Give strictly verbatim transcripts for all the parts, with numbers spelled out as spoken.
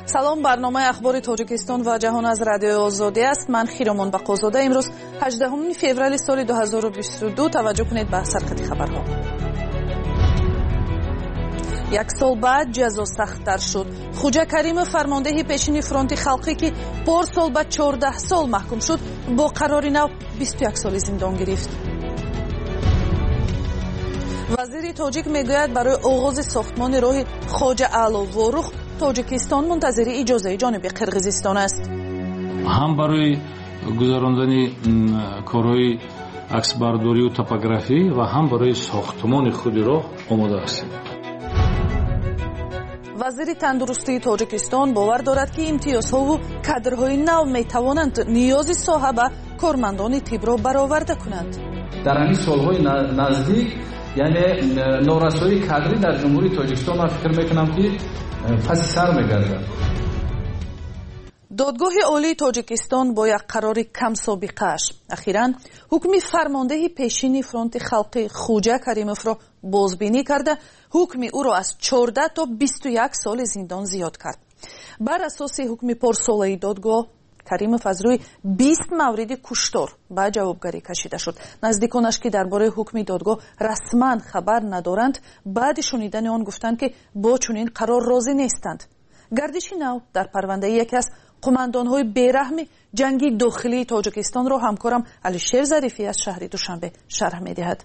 салом, барномаи ахбори тоҷикистон ва ҷаҳон аз радиои озодӣ аст. ман хиромон бақозода. имрӯз ҳаждаҳуми феврали соли ду ҳазору бисту ду. таваҷҷӯҳ кунед ба сарқати хабарҳо. як сол баъд ҷазо сахттар шуд. хуҷа каримов, фармондеҳи пешини фронти халқӣ ки порсол ба чордаҳ сол маҳкум шуд, бо қарори нав бисту як соли зиндон гирифт. вазири тоҷик мегӯяд барои оғози сохтмони роҳи хоҷа аъло ворух тоҷикистон мунтазири иҷозаи ҷониби қирғизистон аст. ҳам барои гузарондани корҳои аксбардорию топографӣ ва ҳам барои сохтмони худи роҳ омода ҳастем. вазири тандурустии тоҷикистон бовар дорад ки имтиёзҳову кадрҳои нав метавонанд ниёзи соҳа ба кормандони тибро бароварда кунанд. дар ҳамин солҳои наздик яъне норасоии кадрӣ дар ҷумҳурии тоҷикистон ман фикр мекунам ки паси сар мегардад. додгоҳи олии тоҷикистон бо як қарори камсобиқааш ахиран ҳукми фармондеҳи пешини фронти халқӣ хуҷа каримовро бозбинӣ карда, ҳукми ӯро аз чордаҳ то бисту як соли зиндон зиёд кард. бар асоси ҳукми порсолаи додгоҳ каримов аз рӯи бист мавриди куштор ба ҷавобгарӣ кашида шуд. наздиконаш ки дар бораи ҳукми додгоҳ расман хабар надоранд, баъди шунидани он гуфтанд ки бо чунин қарор розӣ нестанд. гардиши нав дар парвандаи яке аз қумандонҳои бераҳми ҷанги дохилии тоҷикистонро ҳамкорам Алишер Зарифӣ аз шаҳри Душанбе шарҳ медиҳад.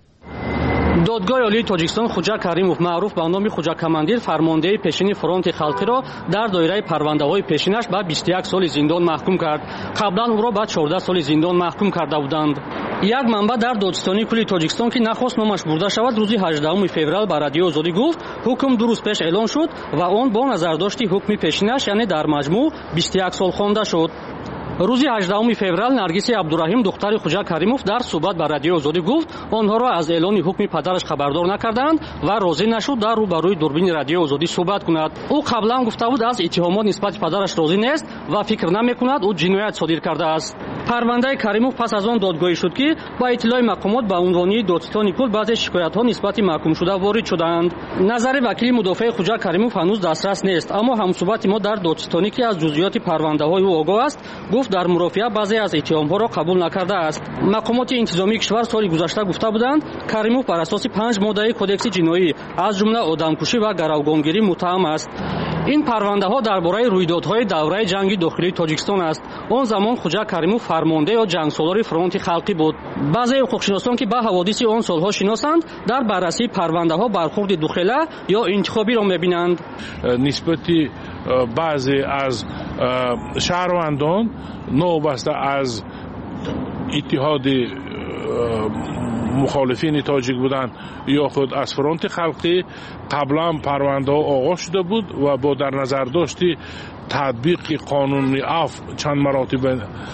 додгоҳи олии тоҷикистон хуҷа каримов маъруф ба номи хуҷакамандир фармондеҳи пешини фронти халқиро дар доираи парвандаҳои пешинаш ба бисту як соли зиндон маҳкум кард. қаблан ӯро ба чордаҳ соли зиндон маҳкум карда буданд. як манбаъ дар додистони кулли тоҷикистон ки нахост номаш бурда шавад, рӯзи ҳаждаҳуми феврал ба радиои озодӣ гуфт ҳукм ду рӯз пеш эълон шуд ва он бо назардошти ҳукми пешинаш, яъне дар маҷмӯъ бисту як сол хонда шуд. рӯзи ҳаждаҳуми феврал Наргиси Абдураҳим, духтари хуҷа каримов, дар суҳбат ба радиои озодӣ гуфт онҳоро аз эълони ҳукми падараш хабардор накарданд ва розӣ нашуд дар рӯбарӯи дурбини радиои озодӣ суҳбат кунад. ӯ қаблан гуфта буд аз иттиҳомот нисбати падараш розӣ нест ва фикр намекунад ӯ ҷиноят содир кардааст. парвандаи Каримов пас аз он додгоҳӣ шуд ки ба иттилои мақомот ба унвони додистони кул баъзе шикоятҳо нисбати маҳкумшуда ворид шуданд. назари вакили мудофиаи хуҷа Каримов ҳанӯз дастрас нест, аммо ҳамсуҳбати мо дар додистони ки аз ҷузъиёти парвандаҳои ӯ огоҳ аст, гуфт дар мурофиа баъзе аз иттиҳомҳоро қабул накардааст. мақомоти интизомии кишвар соли гузашта гуфта буданд Каримов бар асоси панҷ моддаи кодекси ҷиноӣ аз ҷумла одамкушӣ ва гаравгонгирӣ муттаҳам аст. ин парвандаҳо дар бораи рӯйдодҳои давраи ҷанги дохилии Тоҷикистон аст. он замон хуҷа Каримов фармонда ё ҷангсолори фронти халқӣ буд. баъзе ҳуқуқшиносон ки ба ҳаводиси он солҳо шиносанд, дар баррасии парвандаҳо бархурди духела ё интихобиро мебинанд. нисбати баъзе аз шаҳрвандон новобаста аз иттиҳоди мухолифини тоҷик буданд ё худ аз фронти халқӣ қаблан парвандаҳо оғоз шуда буд ва бо дар назардошти татбиқи қонуни аф чанд маротиба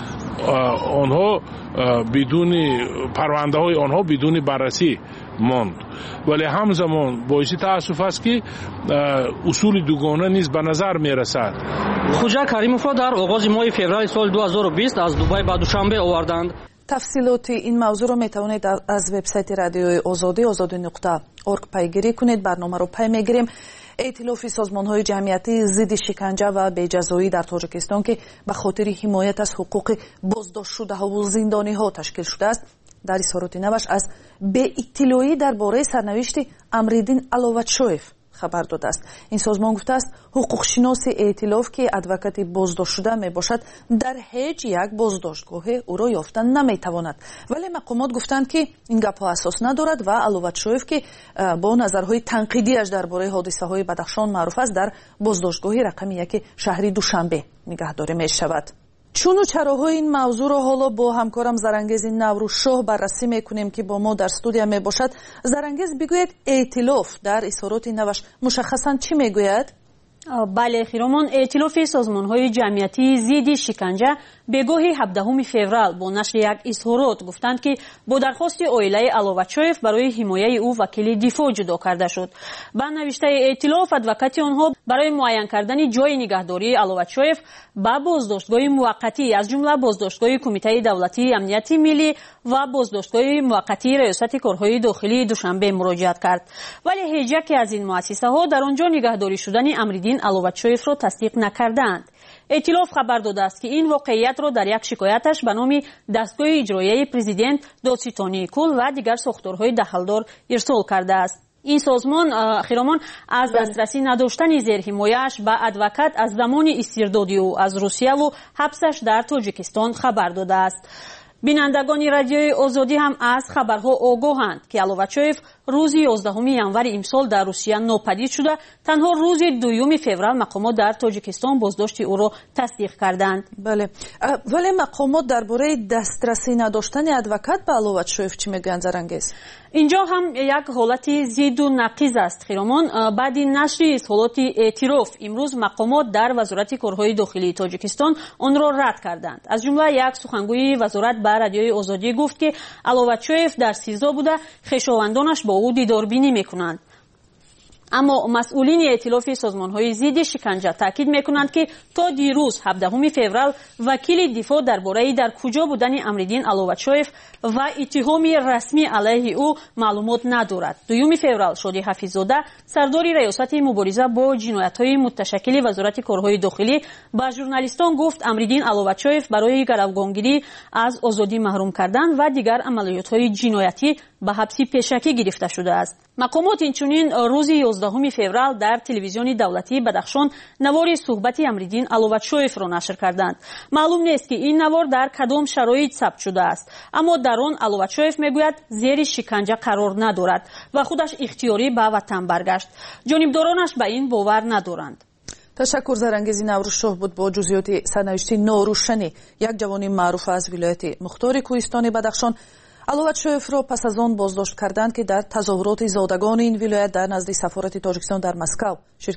онҳо бидуни парвандаҳои онҳо бидуни баррасӣ монд. вале ҳамзамон боиси таассуф аст ки усули дугона низ ба назар мерасад. хуҷа Каримовро дар оғози моҳи феврали соли ду ҳазору бист аз Дубай ба Душанбе оварданд. тафсилоти ин мавзӯъро метавонед аз вебсайти радиои озодӣ озодӣ нуқта орг пайгирӣ кунед. барномаро пай мегирем. эътилофи созмонҳои ҷамъиятии зидди шиканҷа ва беҷазоӣ дар Тоҷикистон ки ба хотири ҳимоят аз ҳуқуқи боздоштшудаҳову зиндониҳо ташкил шудааст, дар изҳороти наваш аз беиттилоӣ дар бораи сарнавишти Амриддин Аловатшоев хабар додааст. ин созмон гуфтааст ҳуқуқшиноси эътилоф ки адвокати боздоштшуда мебошад, дар ҳеҷ як боздоштгоҳе ӯро ёфта наметавонад. вале мақомот гуфтанд ки ин гапҳо асос надорад ва Аловатшоев ки бо назарҳои танқидиаш дар бораи ҳодисаҳои Бадахшон маъруф аст, дар боздоштгоҳи рақами яки шаҳри Душанбе нигаҳдорӣ мешавад. чуну чароҳои ин мавзӯъро ҳоло бо ҳамкорам Зарангези Наврӯзшоҳ баррасӣ мекунем ки бо мо дар студия мебошад. Зарангез, бигӯед эътилоф дар изҳороти наваш мушаххасан чӣ мегӯяд? бале хиромон, эътилофи созмонҳои ҷамъиятии зидди шиканҷа بگاهی هفدهم فوریه با نشر یک اظهارات گفتند که با درخواست عائله علوچویف برای حمایت او وکیل دفاع جدا کرده شد. با نوشته ائتلاف ادوکات آنها برای معین کردن جای نگهداری علوچویف با بازداشتگاه موقتی از جمله بازداشتگاه کمیته دولتی امنیت ملی و بازداشتگاه موقتی ریاست کارهای داخلی دوشنبه مراجعت کرد، ولی هیچ یک از این مؤسسه ها در آنجا نگهداری شدن امرالدین علوچویف را تصدیق نکردند. ائتلاف خبر داده است که این واقعیت را در یک شکایتش به نام دستگاه اجرایی پرزیدنت دادستانی کل و دیگر ساختارهای دخلدار ارسال کرده است. این سازمان اخیرامان از دسترسی نداشتن زیر حمایه‌اش به ادوکات از زمان استردادی او از روسیه و حبسش در تاجیکستان خبر داده است. بینندگان رادیوی آزادی هم از خبرها آگاهند که علوچویف روز یازدهم ژانویه امسال در روسیه ناپدید شده. تنها روز دوم فوریه مقامات در تاجیکستان بازداشت او را تصدیق کردند. بله، ولی مقامات درباره دسترسی نداشتن ادوکات به علوچویف چی میگن زرنگیز؟ اینجا هم یک حالت زید و نقیض است. خیرامان بعد نشر اظهارات اعتراف امروز مقامات در وزارت کارهای داخلی تاجیکستان آن را رد کردند. از جمله یک سخنگوی وزارت به رادیوی آزادی گفت که علوچویف در سیزا بوده، خویشاوندانش با او دیداربینی میکنند. اما مسئولین ائتلاف سازمان‌های ضد شکنجه تاکید می‌کنند که تا دیروز هفدهم فوریه وکیل دفاع درباره در کجا بودن امرالدین علوچویف و اتهام رسمی علیه او معلومات ندارد. دوم فوریه شادی حفیظ‌زاده سردار ریاست مبارزه با جنایت‌های متشکل وزارت کارهای داخلی به ژورنالیستان گفت امرالدین علوچویف برای گروگانگیری از آزادی محروم کردن و دیگر عملیات‌های جنایتی به حبس پیشکی گرفته شده است. مقامات اینچنین روز یازدهم فوریه در تلویزیون دولتی بدخشان نوار صحبت امرالدین علوچویف را نشر کردند. معلوم نیست که این نوار در کدام شرایط ثبت شده است، اما در آن علوچویف میگوید زیر شکنجه قرار ندارد و خودش اختیاری به وطن برگشت. جانبدارانش به این باور ندارند. تشکر زرنگیز. نوروز شاه بود با جزئیات سرنوشت ناروشنی یک جوان معروف از ولایت مختار کوهستان بدخشان. علوچویف را پس از آن بازداشت کردند که در تظاهرات زادگان این ولایت در نزد سفارت تاجیکستان در مسکو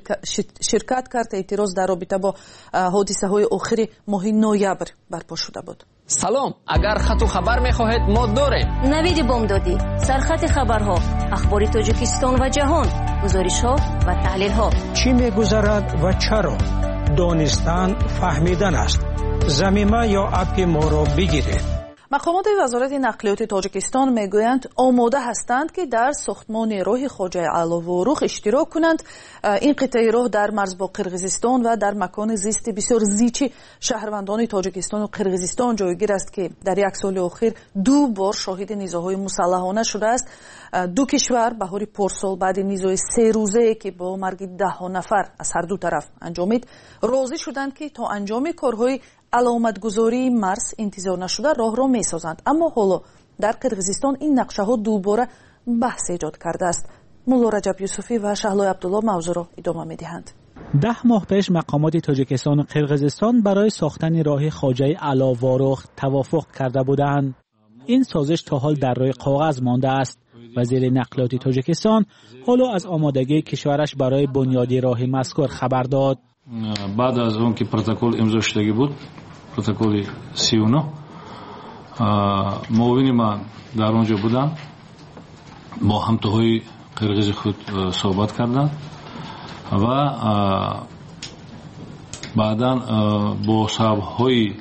شرکت کرد. اعتراض در رابطه با حادثه های آخر ماه نوامبر برپا شده بود. سلام، اگر خط و خبر میخواهید ما داریم. نوید بامدادی، سرخط خبرها، اخبار تاجیکستان و جهان، گزارش ها و تحلیل ها. چی میگذرد و چرا؟ دانستن فهمیدن است. زمینه یا اپ ما را بگیرید. مقامات وزارت نقلیات تاجیکستان میگویند آماده هستند که در ساختمان راه خواجه علووروخ اشتراک کنند. این قطعه راه در مرز با قرقیزستان و در مکان زیست بسیار زیچی شهروندان تاجیکستان و قرقیزستان جایگیر است که در یک سال اخیر دو بار شاهد نیزه‌های مسلحانه شده است. دو کشور بهار پارسال بعد نیزه سه روزه که با مرگ ده نفر از هر دو طرف انجامید راضی شدند که تا انجام کارهای علامتگذاری مرز انتظار نشده راه را میسازند. اما حالا در قرقیزستان این نقشه ها دوباره بحث ایجاد کرده است. مولا رجب یوسفی و شهلای عبدالله موضوع را ادامه میدهند. ده ماه پیش مقامات تاجیکستان و قرقیزستان برای ساختن راه خواجه علووروخ توافق کرده بودند. این سازش تا حال در روی کاغذ مانده است. وزیر نقلیات تاجیکستان حالا از آمادگی کشورش برای بنیادی راه مذکور خبر داد. بعد از اون که پروتکل امضا شدگی بود، پروتکل سی و نه، معاون من در اونجا بودن، با همتاهای قرقیز خود صحبت کردن و بعدا با صاحب‌های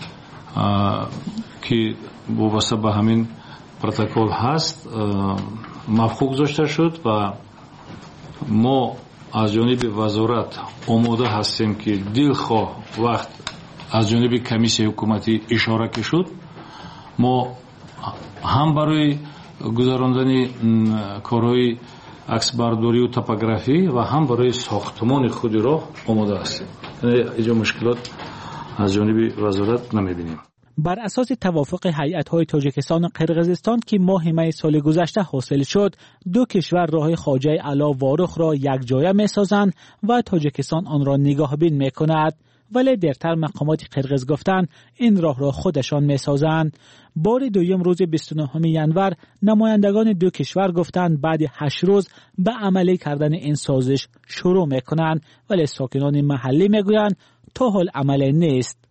که وابسته به همین پروتکل هست موافقت گذاشته شد و ما از جانب وزارت آماده هستیم که دلخواه وقت از جانب کمیسیون حکومتی اشاره که شد ما هم برای گذراندن کارهای عکسبرداری و توپوگرافی و هم برای ساختمان خود را آماده هستیم. اینجا مشکلات از جانب وزارت نمیبینیم. بر اساس توافق هیئت‌های تاجیکستان و قرقیزستان که ماه می سال گذشته حاصل شد، دو کشور راه خواجه علووروخ را یک جایه می‌سازند و تاجیکستان آن را نگاهبین می‌کند. ولی درتر مقامات قرقیز گفتند این راه را خودشان می‌سازند. بار دوم روز بیست و نهم ژانویه نمایندگان دو کشور گفتند بعد هشت روز به عملی کردن این سازش شروع می‌کنند، ولی ساکنان محلی می‌گویند تا حال عملی نیست.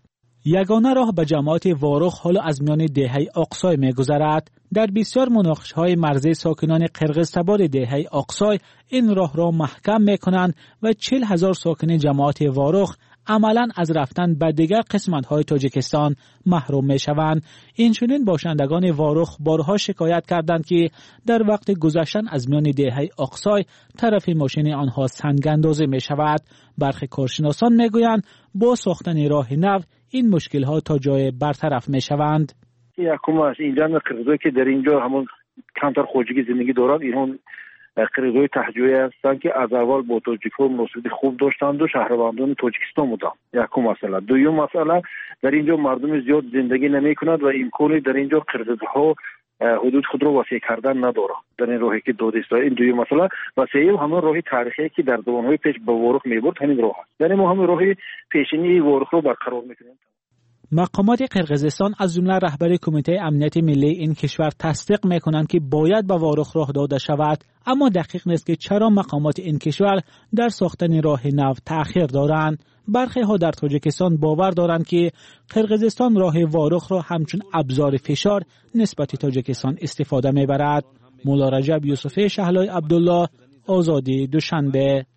یگانه راه به جماعت وارخ حالا از میان دهه اقصای می‌گذرد. در بسیار مناقشه‌های مرزی ساکنان قرقیزتبار دهه اقصای این راه را محکم می‌کنند و چهل هزار ساکن جماعت وارخ عملاً از رفتن به دیگر قسمت‌های تاجیکستان محروم می‌شوند. اینچنین باشندگان وارخ بارها شکایت کردند که در وقت گذشتن از میان دهه اقصای طرف ماشین آنها سنگ اندازی می‌شود. برخی کارشناسان می‌گویند با ساختن راه نو این مشکل‌ها تا جای برطرف می‌شوند. یکم از اینجا قرقیزایی که در اینجا همون کمتر خودجویی زندگی دارند، اینها قرقیزای تهجویی هستند که از اول با تاجیک‌ها مناسبت خوب داشتند و شهروندان تاجیکستان بودند. یکم مسئله. دوم مسئله در اینجا مردم زیاد زندگی نمی‌کنند و امکانی در اینجا قرقیزها حدود خود را وسیع کردن ندارند در این راهی که داده است. این دوم مسئله و سوم همون راهی تاریخی که در زمانهای پیش به وارخ می‌برد همین راه است. یعنی ما همین راهی پیشینی وارخ رو برقرار می‌کنیم. مقامات قرقیزستان از جمله رهبر کمیته امنیت ملی این کشور تصدیق میکنند که باید به وارخ راه داده شود، اما دقیق نیست که چرا مقامات این کشور در ساختن راه نو تأخیر دارند. برخی ها در تاجیکستان باور دارند که قرقیزستان راه وارخ را همچون ابزار فشار نسبت تاجیکستان استفاده میبرد. مولا رجب یوسفی شهلای عبدالله، آزادی، دوشنبه.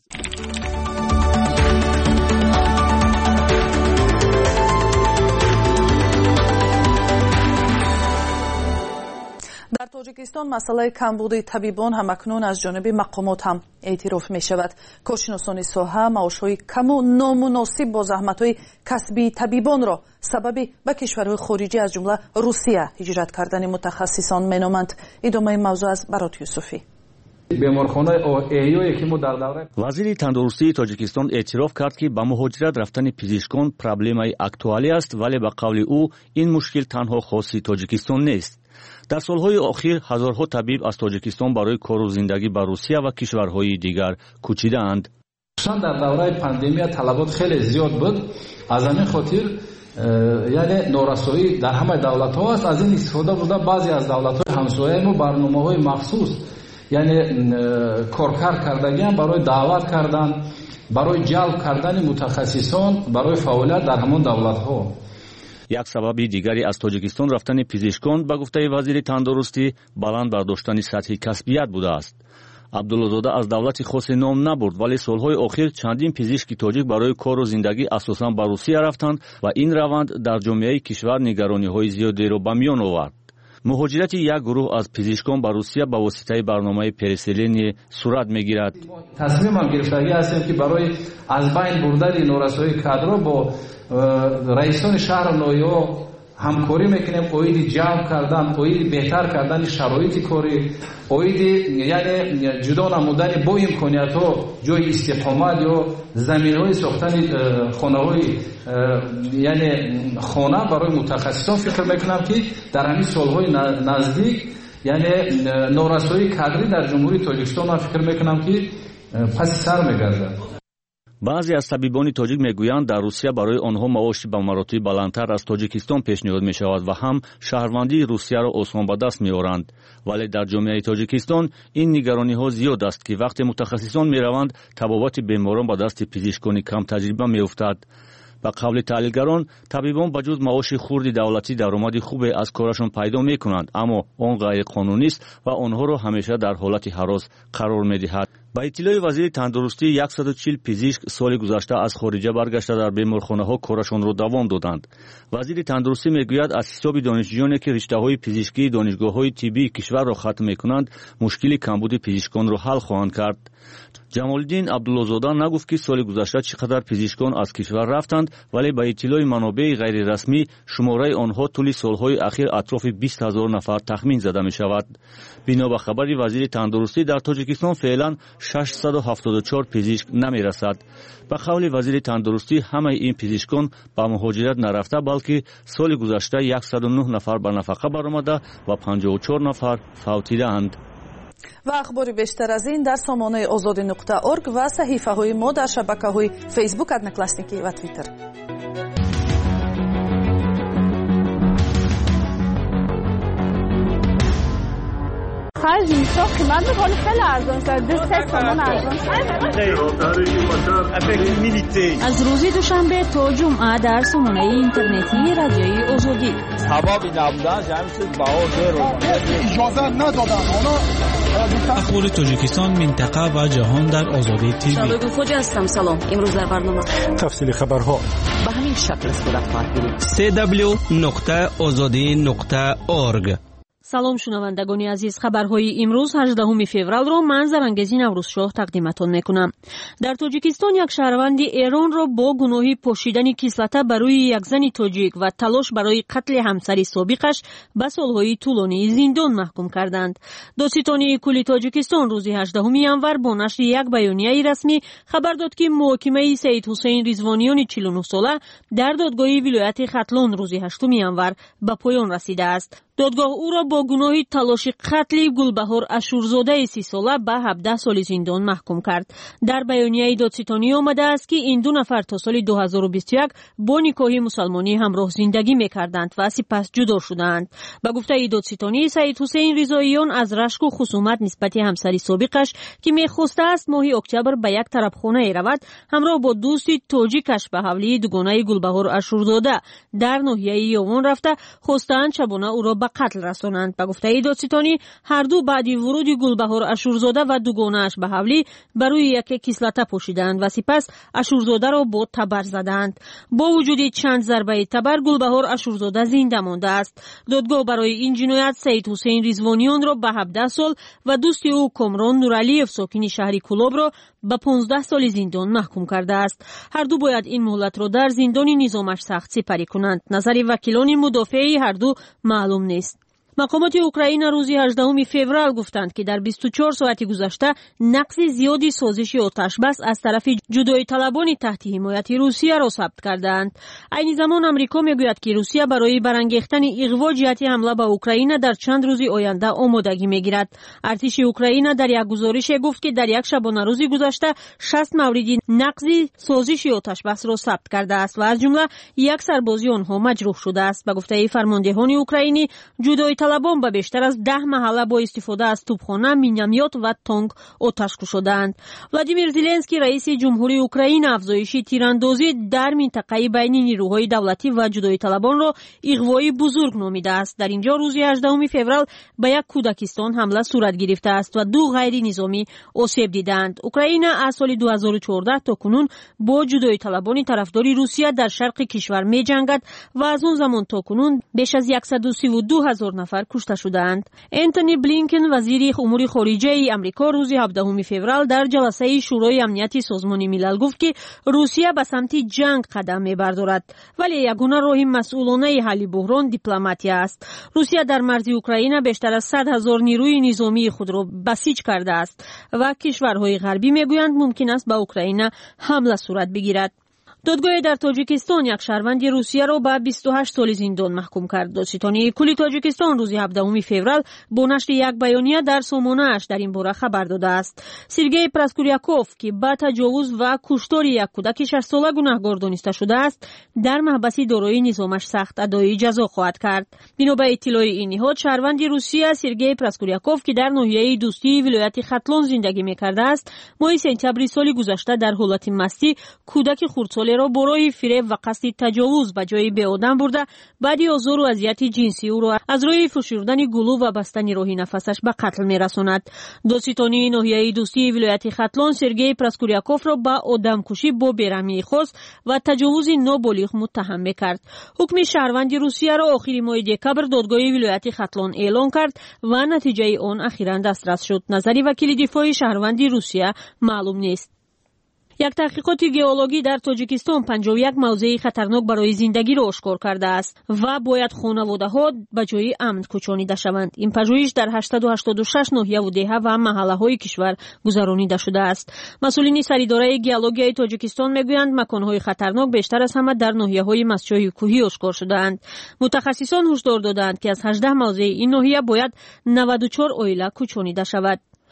در تاجیکستان مسئله کمبود طبیبان هم اکنون از جانب مقامات هم اعتراف می شود. کارشناسان ساحه معاشهای کم و نامناسب با زحمت‌های کسبی طبیبان را سبب به کشورهای خارجی از جمله روسیه هجرت کردن متخصصان مینامند. ادامه موضوع از برات یوسفی. وزیر تندرستی تاجیکستان اعتراف کرد که با مهاجرت رفتن پزشکان پروبلمای اکتوالی است، ولی به قول او این مشکل تنها خاصی تاجیکستان نیست. در سالهای اخیر هزارها طبیب از تاجیکستان برای کار و زندگی به روسیه و کشورهای دیگر کوچیدند. در دوره پاندمی طلبات خیلی زیاد بود، از همین خاطر یعنی نورسایی در همه دولت ها است. از این استفاده بوده بعضی از دولت های همسایه ما برنامه های مخصوص یعنی کارکار کردگی برای دعوت کردن، برای جلب کردن متخصصان برای فعالیت در همون دولت ها. یک سبب دیگری از تاجیکستان رفتن پزشکان به گفته وزیر تندرستی بلند برداشتن سطح کسبیت بوده است. عبدالله‌زاده از دولت خاص نام نبرد، ولی سالهای اخیر چندین پزشک تاجیک برای کار و زندگی اساساً به روسیه رفتند و این روند در جامعه کشور نگرانی‌های زیادی را به میان آورد. مهاجرت یک گروه از پزشکان به روسیه به واسطه برنامه پرسلین صورت میگیرد. تصمیم هم گرفتگی هستیم که برای از بین بردن نورسایی کادر با رئیسان شهر نویا همکاری میکنیم، اوید جمع کردن، اوید بهتر کردن شرایط کاری، اوید یعنی جدا نمودن با امکانیت ها جای استقامت یا زمین های ساختن خانه های یعنی خانه برای متخصصان فکر میکنم که در همین سالهای نزدیک یعنی نورسایی کادری در جمهوری تاجیکستان من فکر میکنم که پس سر میگرده. بعضی از طبیبان تاجیک میگویند در روسیه برای آنها معاش به مراتب بلندتر از تاجیکستان پیشنهاد می شود و هم شهروندی روسیه را آسان به دست می آورند، ولی در جامعه تاجیکستان این نگرانی ها زیاد است که وقتی متخصصان می روند تبابت بیماران به دست پزشکان کم تجربه می افتد. به قول تحلیلگران طبیبان با جز معاش خرد دولتی درآمد خوبی از کارشان پیدا می کنند، اما آن غیر قانونی است و آنها را همیشه در حالت هراس قرار می دهد. با اطلاع وزیر تندرستی صد و چهل پزشک سال گذشته از خارجه برگشته در بیمارخانه‌ها کارشان را دوام دادند. وزیر تندرستی میگوید از حساب دانشجویانی که رشته‌های پزشکی دانشگاه‌های طبی کشور را ختم می‌کنند مشکل کمبود پزشکان را حل خواهند کرد. جمال‌الدین عبدالله‌زاده نگفت که سال گذشته چقدر پزشکان از کشور رفتند، ولی با اطلاع منابع غیر رسمی شماره آنها طول سالهای اخیر اطراف بیست هزار نفر تخمین زده می‌شود. بنا به خبر وزیر تندرستی در تاجیکستان فعلا ششصد و هفتاد و چهار پزشک نمی‌رسد. به قول وزیر تندرستی همه این پزشکان به مهاجرت نرفته، بلکه سال گذشته صد و نه نفر به نفقه برآمده و پنجاه و چهار نفر فوتیدند. و اخبار بیشتر از این در سامانه آزادی نقطه ارگ و صحیفه های ما در شبکه های فیسبوک، ادنکلاسنیکی و تویتر. هر ریسا قیمت میکنه خیلی ارزان شد دو سه تومن ارزان شد. از روز دوشنبه تا جمعه در سامانه اینترنتی رادیوی آزادی حبابی نبودن جمعیت باور رو اجازه ندادن اخبار تاجیکستان منطقه و جهان در آزادی تیوی. شالوگو فوجی هستم. سلام. امروز در برنامه تفصیل خبرها به همین شکل صورت خواهد گرفت. سه دبلیو نقطه آزادی نقطه اورگ. салом шунавандагони азиз, хабарҳои имрӯз ҳаждаҳуми февралро ман Зарангези Наврӯзшоҳ тақдиматон мекунам. дар тоҷикистон як шаҳрванди эронро бо гуноҳи пошидани кислота ба рӯи як зани тоҷик ва талош барои қатли ҳамсари собиқаш ба солҳои тӯлонии зиндон маҳкум карданд. додситонии кулли Тоҷикистон рӯзи ҳаждаҳуми январ бо нашри як баёнияи расмӣ хабар дод, ки муҳокимаи Саид Ҳусейн Ризвонёни чилу нӯҳ сола дар додгоҳи вилояти Хатлон рӯзи ҳаштуми январ ба поён расидааст. додгоҳ ӯро бо гуноҳи талоши қатли Гулбаҳор Ашурзодаи си сола ба ҳабдаҳ соли зиндон маҳкум кард. дар баёнияи додситонӣ омадааст, ки ин ду нафар то соли дуҳазору бисту як бо никоҳи мусалмонӣ ҳамроҳ зиндагӣ мекарданд ва сипас ҷудо шудаанд. ба гуфтаи додситонӣ, Саид Ҳусейн Ризоиён аз рашку хусумат нисбати ҳамсари собиқаш, ки мехостааст моҳи октябр ба як тарабхонае равад, ҳамроҳ бо дӯсти тоҷикаш ба ҳавлии дугонаи Гулбаҳор Ашурзода дар ноҳияи Ёвон рафта, хостаанд шабона ӯро ба қатл расонанд. ба гуфтаи додситонӣ, ҳарду баъди вуруди Гулбаҳор Ашурзода ва дугонааш ба ҳавлӣ ба рӯи яке кислота пошиданд ва сипас Ашурзодаро бо табар заданд. бо вуҷуди чанд зарбаи табар Гулбаҳор Ашурзода зинда мондааст. додгоҳ барои ин ҷиноят Саид Ҳусейн Ризвонёнро ба ҳабдаҳ сол ва дӯсти ӯ Комрон Нуралиев сокини шаҳри Кулобро ба понздаҳ соли зиндон маҳкум кардааст. ҳарду бояд ин муҳлатро дар зиндони низомаш сахт сипарӣ кунанд. назари вакилони мудофиаи ҳарду маълум нест. мақомоти Украина рӯзи ҳаждаҳуми феврал гуфтанд, ки дар бисту чор соати гузашта нақси зиёди созиши оташбас аз тарафи ҷудоиталабони таҳти ҳимояти Русияро сабт кардаанд. айни замон Амрико мегӯяд, ки Русия барои барангехтани иғво ҷиҳати ҳамла ба Украина дар чанд рӯзи оянда омодагӣ мегирад. артиши Украина дар як гузорише гуфт, ки дар як шабонарӯзи гузашта шаст мавриди нақзи созиши оташбасро сабт кардааст ва аз ҷумла як сарбози онҳо маҷрӯҳ шудааст. ба гуфтаи фармондеҳони украинӣ, ҷудоиталабон талабон ба бештар аз даҳ маҳалла бо истифода аз тӯбхона, миномёт ва тонк оташ кушоданд. Владимир Зеленский, раиси ҷумҳурии Украина, афзоиши тирандозӣ дар минтақаи байни нирӯҳои давлатӣ ва ҷудоиталабонро иғвои бузург номидааст. дар ин ҷо рӯзи ҳаждаҳуми феврал ба як кӯдакистон ҳамла сурат гирифтааст ва ду ғайринизомӣ осеб дидаанд. Украина аз соли дуҳазору чордаҳ то кунун бо ҷудоиталабони тарафдори Русия дар шарқи кишвар меҷангад ва аз он замон то кунун беш аз сиду ду ҳазор нафар кушта шудаанд. Энтони Блинкен, вазири умури хориҷаи Амрико, рӯзи ҳабдаҳуми феврал дар ҷаласаи шӯрои амнияти созмони милал гуфт, ки Русия ба самти ҷанг қадам мебардорад, вале ягона роҳи масъулонаи ҳалли буҳрон дипломатия аст. Русия дар марзи Украина бештар аз сад ҳазор нирӯи низомии худро басиҷ кардааст ва кишварҳои ғарбӣ мегӯянд мумкин аст ба Украина ҳамла сурат бигирад. додгоҳе дар Тоҷикистон як шаҳрванди Русияро ба бисту ҳашт соли зиндон маҳкум кард. додситонии кулли Тоҷикистон рӯзи ҳабдаҳуми феврал бо нашри як баёния дар сомонааш дар ин бора хабар додааст. Сергей Праскуряков, ки ба таҷовуз ва куштори як кӯдаки шаштсола гунаҳгор дониста шудааст, дар маҳбаси дорои низомаш сахт адои ҷазо хоҳад кард. бино ба иттилои ин ниҳод, шаҳрванди Русия Сергей Праскуряков, ки дар ноҳияи дӯстии вилояти Хатлон зиндагӣ мекардааст, моҳи сентябри соли гузашта дар ҳолати мастӣ кӯдаки хурдсолеро бо роҳи фиреб ва қасди таҷовуз ба ҷои беодам бурда, баъди озору азияти ҷинсӣ ӯро аз рӯи фурӯшидани гулӯ ва бастани роҳи нафасаш ба қатл мерасонад. додситонии ноҳияи дӯстии вилояти Хатлон Сергей Праскуряковро ба одамкушӣ бо бераҳмии хос ва таҷовузи ноболиғ муттаҳам мекард. ҳукми шаҳрванди Русияро охири моҳи декабр додгоҳи вилояти Хатлон эълон кард ва натиҷаи он ахиран дастрас шуд. назари вакили дифои шаҳрванди Русия маълум нест. як таҳқиқоти геологӣ дар Тоҷикистон панҷоҳу як мавзеи хатарнок барои зиндагиро ошкор кардааст ва бояд хонаводаҳо ба ҷои амн кӯчонида шаванд. ин пажӯҳиш дар ҳаштаду ҳаштоду шаш ноҳияву деҳа ва маҳаллаҳои кишвар гузаронида шудааст. масъулини саридораи геологияи Тоҷикистон мегӯянд, маконҳои хатарнок бештар аз ҳама дар ноҳияҳои мастчоҳи кӯҳӣ ошкор шудаанд. мутахассисон ҳушдор доданд, ки аз ҳаждаҳ мавзеи ин ноҳия бояд наваду чор оила кӯчонида шавад.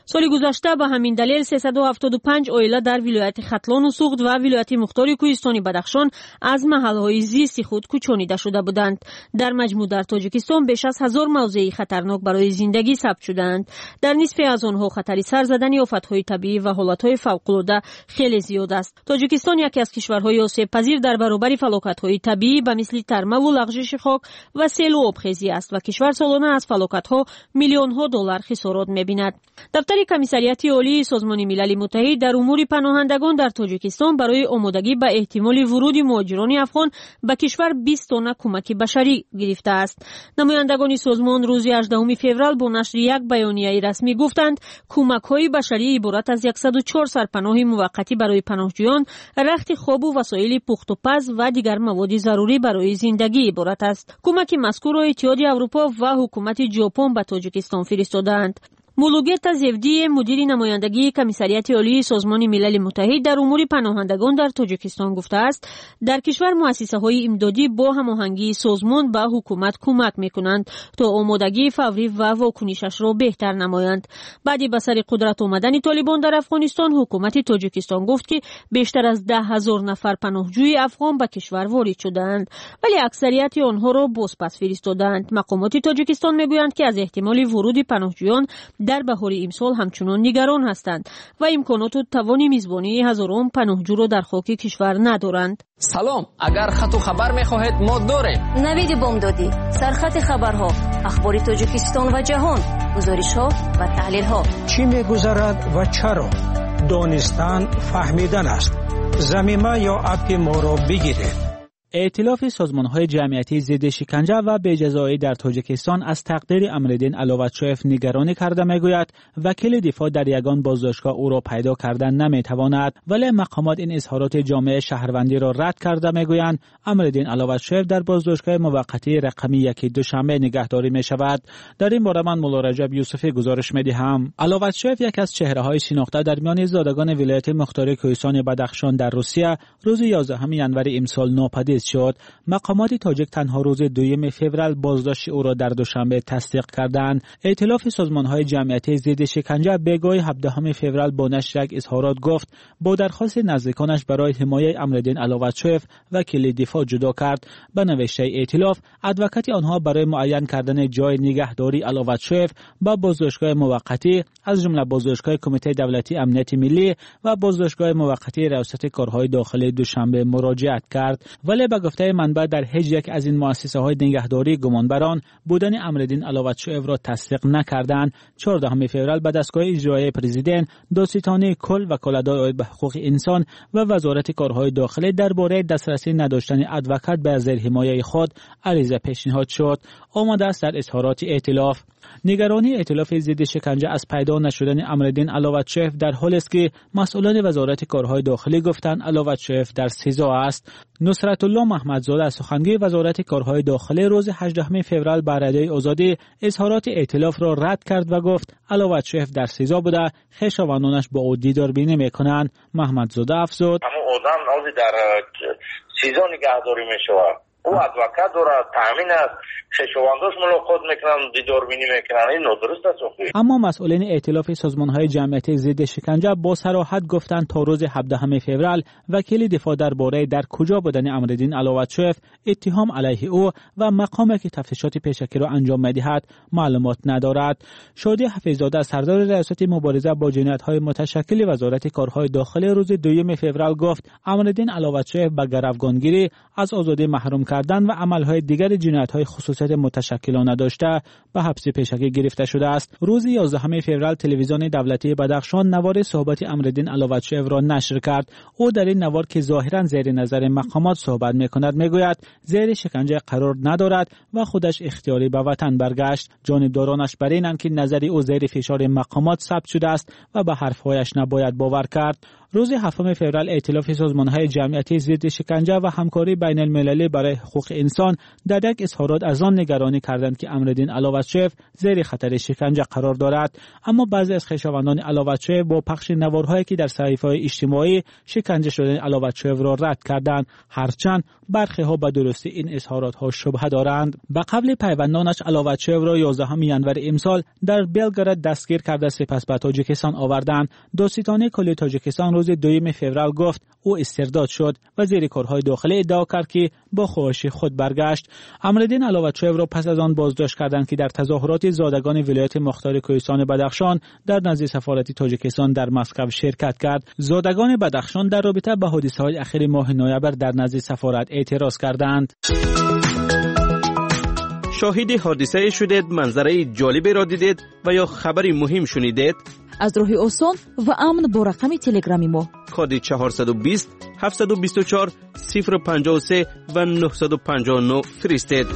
سال گذشته به همین دلیل سیصد و هفتاد و پنج عائله در ولایت ختلان و سوخت و ولایت مختار کوهستانی بدخشان از محلهای زیستی خود کوچانیده شده بودند. در مجموع در تاجیکستان بیش از هزار موضع خطرناک برای زندگی ثبت شدند. در نصف از آنها خطر سر زدن آفتهای طبیعی و حالتهای فوق‌العاده خیلی زیاد است. تاجیکستان یکی از کشورهای آسیب پذیر در برابر فلاکت‌های طبیعی به مثل ترمه و لغزش خاک و سیل و آبخیزی است و کشور سالانه از فلاکت‌ها میلیون‌ها دلار خسارات می‌بیند. دفتر کمیسریت عالی سازمان ملل متحد در امور پناهندگان در تاجیکستان برای آمادگی به احتمال ورود مهاجران افغان به کشور بیست تن کمک بشری گرفته است. نمایندگان سازمان روز هجدهم فوریه با نشر یک بیانیه رسمی گفتند کمک‌های بشری عبارت از صد و چهار سرپناه موقتی برای پناهجویان، رخت خواب و وسایل پخت و پز و دیگر مواد ضروری برای زندگی عبارت است. کمک مذکور را اتحادیه اروپا و حکومت ژاپن به تاجیکستان فرستادند. مولوگتا زفدی مدیر نمایندگی کمیسریت عالی سازمان ملل متحد در امور پناهندگان در تاجیکستان گفته است در کشور مؤسسه‌های امدادی با هماهنگی سازمان به حکومت کمک می‌کنند تا آمادگی فوری و واکنشش را بهتر نمایند. بعد به سر قدرت آمدن طالبان در افغانستان حکومت تاجیکستان گفت که بیشتر از ده هزار نفر پناهجوی افغان به کشور وارد شدند ولی اکثریت آنها را بازپس فرستادند. مقامات تاجیکستان می‌گویند که از احتمال ورود پناهجویان در بهار امسال همچنان نگران هستند و امکانات و توان میزبانی هزاران پناهجو را در خاک کشور ندارند. سلام، اگر خط و خبر میخواهید ما داریم. نوید بامدادی، سرخط خبرها، اخبار تاجیکستان و جهان، گزارش‌ها و تحلیل‌ها. چی می‌گذرد و چرا؟ دانستن فهمیدن است. زمینه یا اپ ما را بگیرید. ائتلاف سازمان‌های جمعیتی ضد شکنجه و بی‌جزایی در تاجیکستان از تقدیر امرالدین علاوتشویف نگرانی کرده می‌گوید وکیل دفاع در یگان بازداشتگاه او را پیدا کردن نمی‌تواند، ولی مقامات این اظهارات جامعه شهروندی را رد کرده می‌گویند امرالدین علاوتشویف در بازداشتگاه موقتی رقمی یکی دوشنبه نگهداری می‌شود. در این باره من مولا رجب یوسفی گزارش می‌دهم. علاوتشویف یک از چهره‌های شناخته در میان زادگان ولایت مختار کوهستان بدخشان در روسیه روز یازدهم ژانویه امسال ناپدید شد. مقامات تاجیک تنها روز دوم فوریه بازداشت او را در دوشنبه تصدیق کردند. ائتلاف سازمان‌های جمعیتی ضد شکنجه بگاه هفدهم فوریه با نشر یک اظهارات گفت با درخواست نزدیکانش برای حمایت امرالدین علاوتشویف وکیل دفاع جدا کرد. به نوشته ائتلاف ادوکات آنها برای معین کردن جای نگهداری علاوتشویف با بازداشتگاه موقتی از جمله بازداشتگاه کمیته دولتی امنیت ملی و بازداشتگاه موقتی ریاست کارهای داخلی دوشنبه مراجعت کرد، ولی به گفته منبع در هیچ یک از این مؤسسه‌های نگهداری گمانبران بودن امرالدین علاوتشویف را تصدیق نکردند. چهاردهم فوریه به دستگاه اجرایی پرزیدنت دادستانی کل وکالت‌های عاید به حقوق انسان و وزارت کارهای داخلی درباره دسترسی نداشتن ادوکات به زیر حمایت خود عریضه پیشنهاد شد. آمده است در اظهارات ائتلاف نگرانی ائتلاف ضد شکنجه از پیدا نشدن امرالدین علاوتشویف در حالی است که مسئولان وزارت کارهای داخلی گفتند علاوتشویف در سزا است. نصرت الله محمدزاده از سخنگوی وزارت کارهای داخلی روز هجدهم فوریه بر رادیوی آزادی اظهارات ائتلاف را رد کرد و گفت علاوتشویف در سزا بوده، خویشاوندانش با او دیدار بینی میکنند. محمدزاده افزود همون آدم از در سزا نگهداری میشود، او ادوکات را تامین است، خویشاونداش ملاقات میکنن، دیدار بینی میکنن، این نادرست است. اما مسئولین ائتلاف سازمان‌های جمعیتی ضد شکنجه با صراحت گفتند تا روز هفدهم فوریه وکیل دفاع درباره در کجا بودن امرالدین علاوتشویف، اتهام علیه او و مقامی که تفتیشات پیشکی را انجام می‌دهد معلومات ندارد. شادی حفیظ‌زاده سردار ریاست مبارزه با جنایت‌های متشکل وزارت کارهای داخلی روز دوم فوریه گفت امرالدین علاوتشویف به گروگانگیری، از آزادی محروم کردن و عمل‌های دیگر جنایت‌های خصوصیت متشکلانه داشته به حبس پیشکی گرفته شده است. روز یازدهم فوریه تلویزیون دولتی بدخشان نوار صحبت امرالدین علاوتشویف را نشر کرد. او در این نوار که ظاهراً زیر نظر مقامات صحبت می‌کند میگوید زیر شکنجه قرار ندارد و خودش اختیاری به وطن برگشت. جانبدارانش بر اینند که نظر او زیر فشار مقامات ثبت شده است و به حرف‌هایش نباید باور کرد. روز هفتم فوریه ائتلاف سازمان‌های جمعیتی ضد شکنجه و همکاری بین المللی برای حقوق انسان در یک اظهارات از آن نگرانی کردند که امرالدین علاوتچیف زیر خطر شکنجه قرار دارد، اما بعضی از خویشاوندان علاوتچیف با پخش نوارهایی که در صحیفه‌های اجتماعی شکنجه شدن علاوتچیف را رد کردند، هرچند برخی ها به درستی این اظهارات ها شبهه دارند. به قبل پیوندانش علاوتچیف را یازدهم ژانویه امسال در بلگراد دستگیر کرده سپس به تاجیکستان آوردند. دادستانی کل تاجیکستان روز دوم فوریه گفت او استرداد شد و زیر کارهای داخلی ادعا کرد که با خواهش خود برگشت. امرالدین علاوتچیف را پس از آن بازداشت کردند که در تظاهرات زادگان ولایت مختار کوهستان بدخشان در نزد سفارت تاجیکستان در مسکو شرکت کرد. زادگان بدخشان در رابطه با حادثه‌های اخیر ماه نوامبر در نزد سفارت اعتراض کردند. شاهد حادثه شدید، منظره جالبی را دیدید و یا خبری مهم شنیدید؟ از راه آسان و امن با رقم تلگرامی ما کد چهارصد و بیست هفتصد و بیست و چهار صفر و پنجاه و سه و نهصد و پنجاه و نه فرستید.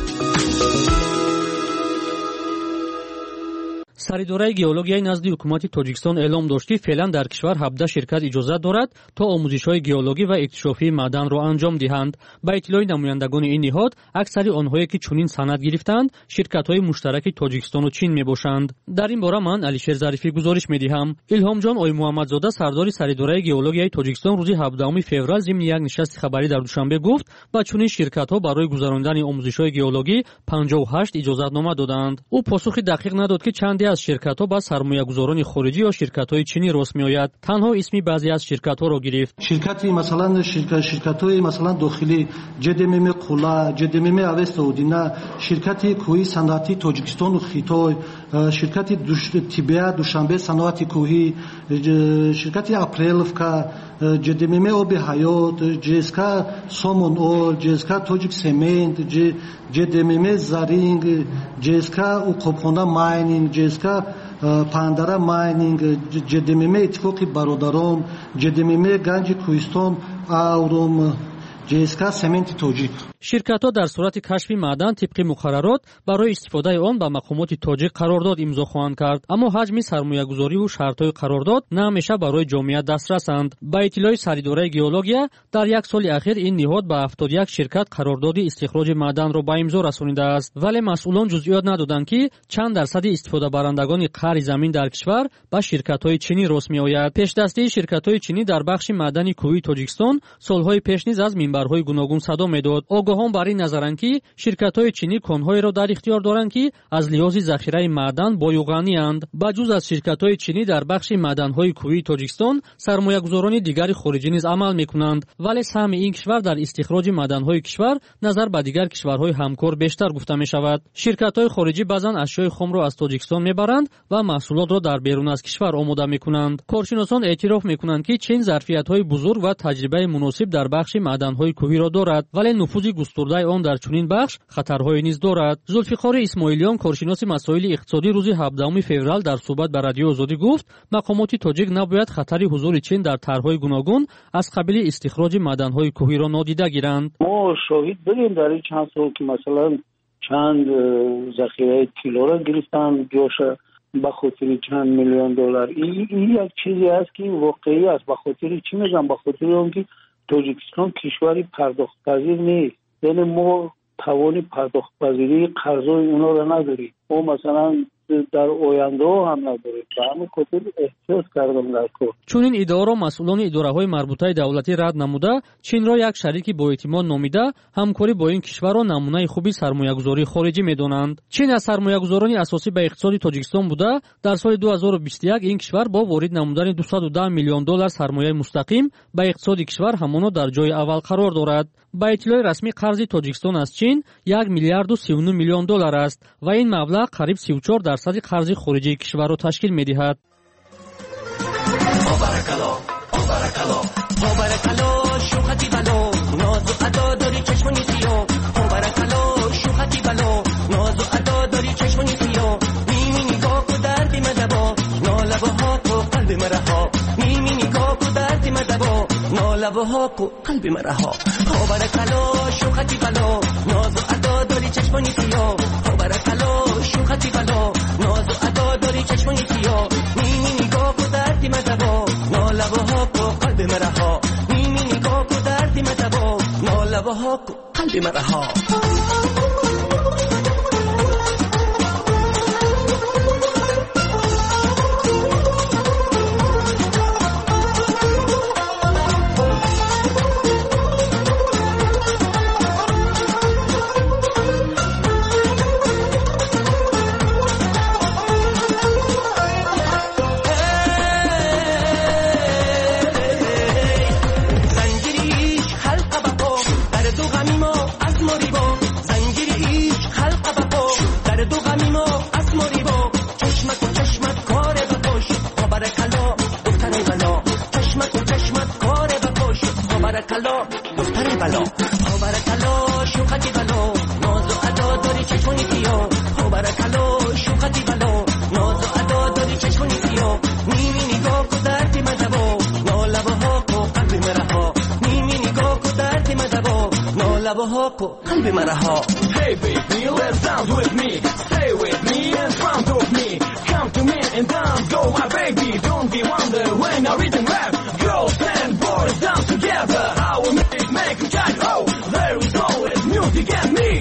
سریدورای گئولوژیای نزدی حکومت تاجیکستان اعلام داشت که فعلا در کشور هفده شرکت اجازت دارد تا آموزش‌های گئولوژی و اکتشافی معدن را انجام دهند. با اطلاع نمایندگان این نهاد، اکثر آنهایی که چنین سند گرفتند شرکت‌های مشترک تاجیکستان و چین میباشند. در این باره من علیشیر ظریفی گزارش میدهم. الهام جان آی محمدزاده سردار سریدورای گئولوژیای تاجیکستان روز هفدهم فوریه ضمن یک نشست خبری در دوشنبه گفت با چنین شرکت‌ها برای گذراندن آموزش‌های گئولوژی پنجاه و هشت اجازتنامه دادند. او پاسخ دقیق نداد که چندی از شرکت‌ها با سرمایه‌گذاران خارجی یا شرکت‌های چینی راست می‌آید. تنها اسمی بعضی از شرکت‌ها را گرفت. شرکتی مثلا شرکت شرکت‌های مثلا داخلی جدمم قولا، جدمم اوستودینا، شرکتی کوهی صنعتی تاجیکستان و خیتای، شرکتی تیبیا دوشنبه صنعتی کوهی، شرکتی اپریلفکا، جدمم آب حیات، جسکا سامون اول، جسکا تاجیک سمنت، جدمم زرینگ، جسکا اوکوپونا ماینینگ، جسکا پاندارا ماینینگ، جدمم اتفاقی برادران، جدمم گنج کوهستان، آوروم، جسکا سمنت تاجیک. شرکت‌ها در صورت کشف معدن طبق مقررات برای استفاده آن به مقامات تاجیک قرارداد امضا خواهند کرد، اما حجم سرمایه‌گذاری و شرط‌های قرارداد نه همیشه برای جامعه دسترسند. با اطلاع سریدورای گئولوژیا در یک سال اخیر این نهاد با هفتاد و یک شرکت قرارداد استخراج معدن را به امضا رسانیده است، ولی مسئولان جزئیات ندادند که چند درصد استفاده برندگان قهر زمین در کشور با شرکت‌های چینی راست می‌آید. پیش‌دستی شرکت‌های چینی در بخش معدنی کوهی تاجیکستان سال‌های پیش نیز از منبرهای گوناگون صدا می‌داد. آگاهان بر این نظرند که شرکت‌های چینی کان‌هایی را در اختیار دارند که از لحاظ ذخیره معدن بایوغنی‌اند. بجز از شرکت‌های چینی در بخش معدن‌های کوهی تاجیکستان سرمایه‌گذاران دیگر خارجی نیز عمل می‌کنند، ولی سهم این کشور در استخراج معدن‌های کشور نظر به دیگر کشورهای همکار بیشتر گفته می‌شود. شرکت‌های خارجی بعضن اشیاء خام را از تاجیکستان می‌برند و محصولات را در بیرون از کشور آماده می‌کنند. کارشناسان اعتراف می‌کنند که چین ظرفیت‌های بزرگ و تجربه مناسب در بخش معدن‌های کوهی را دارد، ولی نفوذ گسترده آن در چنین بخش خطرهایی نیز دارد. زلفقار اسماعیلیان کارشناس مسائل اقتصادی روز هفدهم فوریه در صحبت با رادیو آزادی گفت مقامات تاجیک نباید خطر حضور چین در طرح‌های گوناگون از قبیل استخراج معدن‌های کوهی را نادیده گیرند. ما شاهد بودیم در این چند سال که مثلا چند ذخیره طلا را گرفتن جاش به خاطر چند میلیون دلار. این یک چیزی است که واقعی است. به خاطر چی میگم؟ به خاطر اینکه تاجیکستان کشوری پرداخت پذیر نیست، یعنی ما توانی پرداخت پذیری قرضای اونا را نداریم. ما مثلا در آینده هم نداریم. به همین خاطر احساس کردم در کار. چون این ادعا را مسئولان اداره‌های مربوطه دولتی رد نموده، چین را یک شریک با اعتماد نامیده، همکاری با این کشور را نمونه خوبی سرمایه‌گذاری خارجی می‌دانند. چین از سرمایه‌گذاران اساسی به اقتصاد تاجیکستان بوده. در سال دو هزار و بیست و یک این کشور با وارد نمودن دویست و ده میلیون دلار سرمایه مستقیم به اقتصاد کشور همانا در جای اول قرار دارد. با اطلاع رسمی قرض تاجیکستان از چین یک میلیارد و سی و نه میلیون دلار است و این مبلغ قریب سی و چهار درصد قرض خارجی کشور را تشکیل می‌دهد. لبها کو قلب مرا ها ها برکلا شوختی بلا ناز و ادا داری چشمانی سیا ها برکلا شوختی بلا ناز و ادا داری چشمانی سیا نیمی نگاه کو دردی مدبا نا لبها کو قلب قلب مرا نیمی نگاه کو دردی مدبا نالبه ها کو قلب مرا بارکالله دختر بلا ها بارکالله شوختی بلا ناز و ادا داری چشمانی پیا ها بارکالله شوختی بلا ناز و ادا داری چشمانی پیا نیمی نگاه کو دردی مدبا نالبه ها کو قلب مرا نیمی نگاه کو دردی مدبا نالبه ها کو قلب مرا Hey baby let's dance with me stay with me in front of me come to me and dance go my baby don't be wonder when I rhythm rap girls and boys dance together I will make make you shine oh there is always music and me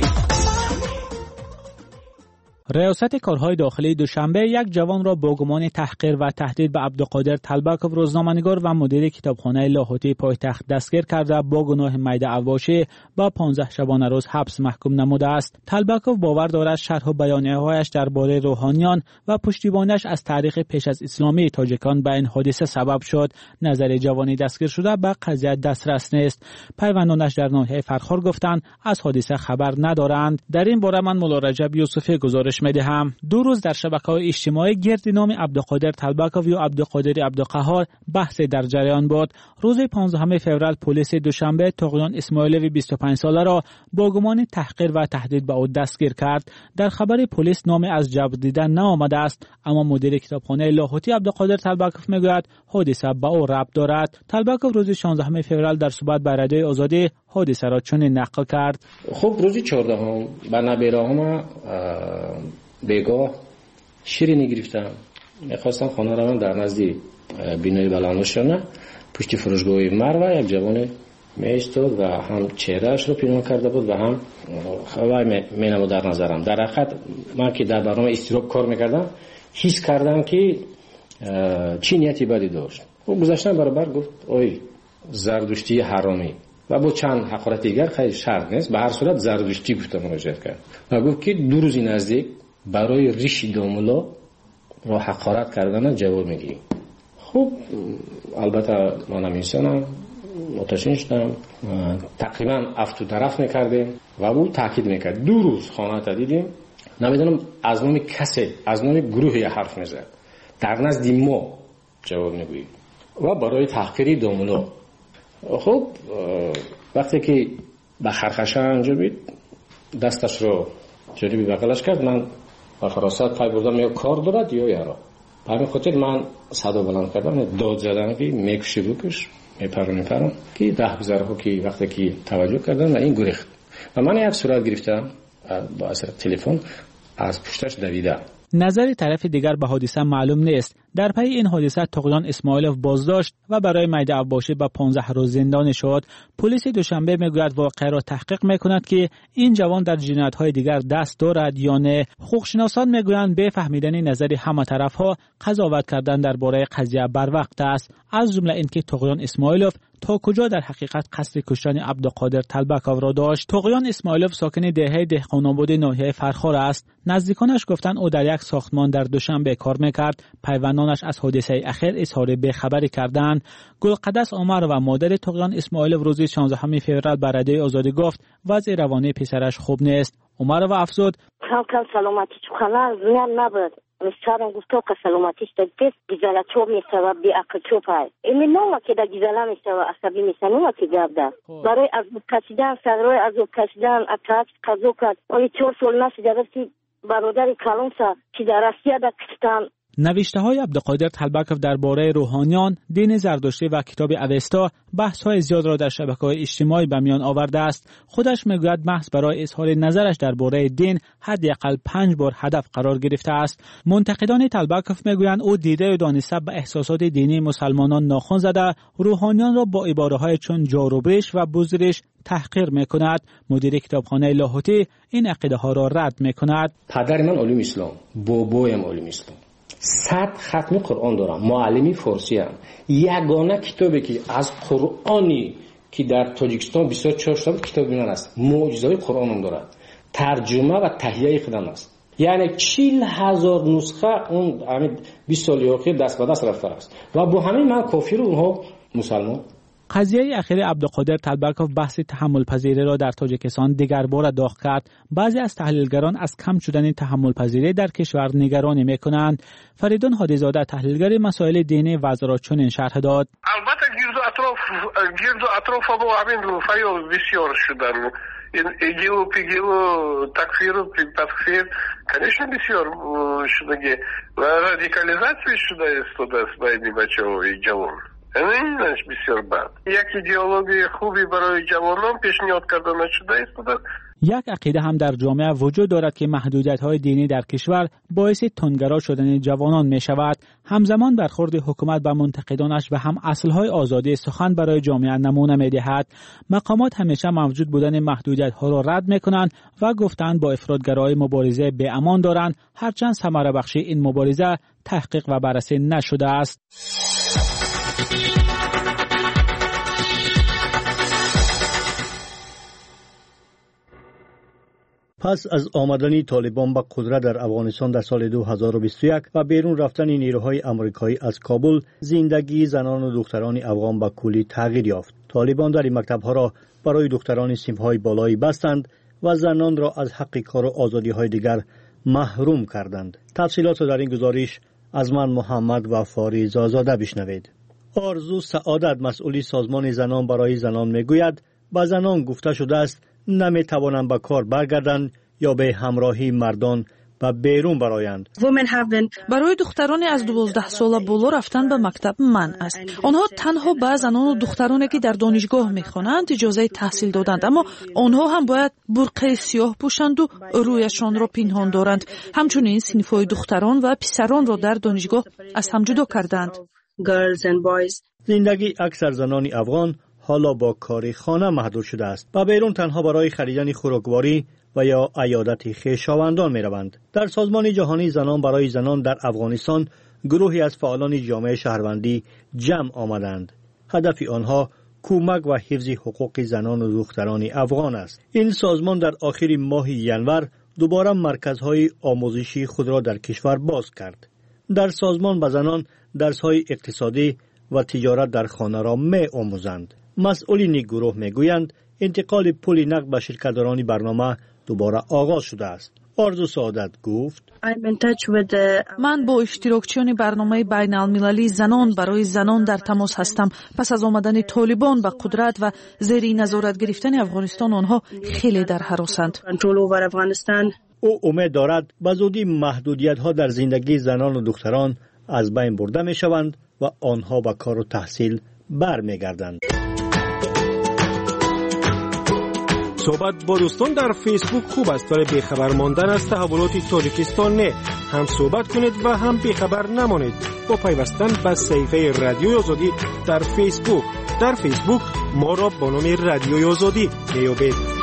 ریاست کارهای داخلی دوشنبه یک جوان را با گمان تحقیر و تهدید به عبدالقادر طلبکوف روزنامه‌نگار و مدیر کتابخانه لاهوتی پایتخت دستگیر کرده با گناه میده عواشی با پانزده شبانه روز حبس محکوم نموده است. طلبکوف باور دارد شرح و بیانیه‌هایش درباره روحانیان و پشتیبانیش از تاریخ پیش از اسلامی تاجیکان به این حادثه سبب شد. نظر جوانی دستگیر شده به قضیه دسترس نیست. پیوندانش در ناحیه فرخار گفتند از حادثه خبر ندارند. در این باره من مولا رجب یوسفی گزارش میدهم. دو روز در شبکه‌های اجتماعی گرد نام عبدالقادر طلبکوف یا عبدالقادر عبدالقهار بحث در جریان بود. روز پانزدهم فوریه پلیس دوشنبه طغیان اسماعیلوی بیست و پنج ساله را با گمان تحقیر و تهدید به او دستگیر کرد. در خبر پلیس نام از جبر دیدن نآمده است، اما مدیر کتابخانه لاهوتی عبدالقادر طلبکوف میگوید حادثه به او ربط دارد. طلبکوف روز شانزدهم فوریه در صحبت با رادیوی آزادی حادثه را چنین نقل کرد. خب روز چهاردهم با نبیره‌ام بگاه شیرینی گرفتم، میخواستم خانه رو در نزدی بینای بلندشانه پشت فروشگاه مروه یک جوان میستاد و هم چهرهش رو پنهان کرده بود و هم خواه مینمو در نظرم. در حقیقت من که در برنامه استیروب کار میکردم حس کردم که چی نیتی بدی داشت. و گذاشتم برابر گفت اوی زردشتی حرامی و با چند حقارت دیگر خیلی شرط نیست، به هر صورت زردشتی گفتم مراجعه کرد و گفت که دو روزی نزدیک برای ریشی دامولا را حقارت کردن جواب میگی. خب البته منم انسانم متشن شدم، تقریبا افت و طرف میکردیم و او تاکید میکرد. دو روز خانه تا دیدیم، نمیدونم از نام کسی از نام گروهی حرف میزد، در نزد ما جواب میگویی و برای تحقیری دامولا. خب وقتی که به خرخشه انجامید دستش رو جلوی بغلش کرد، من با فراست پای بردم یا کار دارد یا یارا. به همین خاطر من صدا بلند کردم، داد زدم که میکشی بکش میپرم میپرم که ده گذره که وقتی که توجه کردم و این گریخت و من یک صورت گرفتم با اثر تلفن از پشتش دویدم. نظر طرف دیگر به حادثه معلوم نیست. در پی این حادثه طغیان اسماعیلوف بازداشت و برای میده عباشی به پانزده روز زندانی شد. پلیس دوشنبه میگوید واقعه را تحقیق میکند که این جوان در جنایت‌های دیگر دست دارد یا نه. حقوقشناسان میگویند به فهمیدن نظر همه طرف‌ها قضاوت کردن درباره قضیه بر وقت است، از جمله اینکه طغیان اسماعیلوف تا کجا در حقیقت قصد کشتن عبدالقادر طلبکوف را داشت. طغیان اسماعیلوف ساکن دهه دهقان‌آباد ناحیه فرخار است. نزدیکانش گفتند او در یک ساختمان در دوشنبه کار میکرد. پیوندانش از حادثه اخیر اظهار بی‌خبری کردند. گلقدس عمر و مادر طغیان اسماعیلوف روز شانزدهم فوریه به رادیوی آزادی گفت وضع روانی پسرش خوب نیست. عمر و افزود کم کم سلامتی چخاله زیان نبود. سرم گفتو که سلامتیش تا دست گیزاله چوب میسته و بی اقل چوب های ایمی نوما که دا گیزاله میسته و عصبی میسته نوما که گرد ده برای از بود کشیدن صدروی از بود کشیدن اتاک قضو کرد اوی چور سول نسی در رفتی برادر کلونسا که در رسیه دا کشتن نوشته های عبدالقادر طلبکوف درباره روحانیان، دین زردشتی و کتاب اوستا بحث های زیاد را در شبکه‌های اجتماعی به میان آورده است. خودش میگوید محض برای اظهار نظرش درباره دین حداقل پنج بار هدف قرار گرفته است. منتقدان طلبکوف میگویند او دیده و دانسته به احساسات دینی مسلمانان ناخن زده، روحانیان را با عباره‌های چون جاروبرش و بزرش تحقیر میکند. مدیر کتابخانه لاهوتی این عقیده ها را رد میکند. پدر من علوم اسلام، بابایم علوم اسلام، صد ختم قرآن دارم، معلمی فارسی ام. یگانه کتابی که از قرآنی که در تاجیکستان بسیار چاپ شده کتاب من است، معجزه‌های قرآن هم دارد، ترجمه و تهیه خودم است. یعنی چهل هزار نسخه اون همین بیست سال اخیر دست به دست رفته است و با همین من کافر اونها مسلمان. قضیه اخیر عبدالقادر طلبکوف بحث تحمل پذیری را در تاجیکستان دیگر بار داغ کرد. بعضی از تحلیلگران از کم شدن تحمل پذیری در کشور نگرانی میکنند. فریدون هادیزاده تحلیلگر مسائل دینی وضع را چنین شرح داد. البته گرد و اطراف گرد و اطراف با همین فریاد بسیار شدن. ایگیو پیگیو تکفیر و تکفیر کنشن بسیار شده و رادیکالیزاسی شده است دست باید بچه های جوان. اینش بسیار بد. یک ایدئولوژی خوبی برای جوانان پیشنهاد کرده نشده است. یک عقیده هم در جامعه وجود دارد که محدودیت‌های دینی در کشور باعث تندگرا شدن جوانان می شود. همزمان برخورد حکومت به منتقدانش و هم اصل‌های آزادی سخن برای جامعه نمونه می دهد. مقامات همیشه موجود بودن محدودیت‌ها را رد می کنند و گفتند با افراطگرای مبارزه به امان دارند، هرچند ثمره بخشی این مبارزه تحقیق و بررسی نشده است. پس از آمدن طالبان به قدرت در افغانستان در سال دو هزار و بیست و یک و بیرون رفتن نیروهای آمریکایی از کابل، زندگی زنان و دختران افغان به کلی تغییر یافت. طالبان در این مکتب‌ها را برای دختران صنف‌های بالایی بستند و زنان را از حق کار و آزادی‌های دیگر محروم کردند. تفصیلات در این گزارش از من محمد و فاریز آزاده بشنوید. آرزو سعادت مسئولی سازمان زنان برای زنان میگوید با زنان گفته شده است نمی توانند به کار برگردند یا به همراهی مردان به بیرون برایند. برای دخترانی از دوازده ساله بالا رفتن به مکتب منع است. آنها تنها به زنان و دخترانی که در دانشگاه میخوانند اجازه تحصیل دادند، اما آنها هم باید برقع سیاه پوشند و رویشان را پنهان دارند. همچنین صنف‌های دختران و پسران را در دانشگاه از هم جدا کردند. زندگی اکثر زنان افغان حالا با کار خانه محدود شده است. با بیرون تنها برای خریدن خوراکواری و یا عیادت خویشاوندان می روند. در سازمان جهانی زنان برای زنان در افغانستان گروهی از فعالان جامعه شهروندی جمع آمدند. هدف آنها کمک و حفظ حقوق زنان و دختران افغان است. این سازمان در آخر ماه ینور دوباره مرکزهای آموزشی خود را در کشور باز کرد. در سازمان به زنان درس‌های اقتصادی و تجارت در خانه را می آموزند. مسئولین گروه میگویند انتقال پول نقد به شرکت‌داران برنامه دوباره آغاز شده است. آرزو سعادت گفت من با اشتراکچیان برنامه بین المللی زنان برای زنان در تماس هستم. پس از آمدن طالبان به قدرت و زیر نظارت گرفتن افغانستان آنها خیلی در هراسند. او امید دارد به زودی محدودیت‌ها در زندگی زنان و دختران از بین برده می‌شوند و آنها به کار و تحصیل برمیگردند. صحبت با دوستان در فیسبوک خوب است، ولی بیخبر ماندن از تحولات تاجیکستان نه. هم صحبت کنید و هم بیخبر نمانید با پیوستن به صفحه رادیوی آزادی در فیسبوک. در فیسبوک ما را با نام رادیوی آزادی میابید.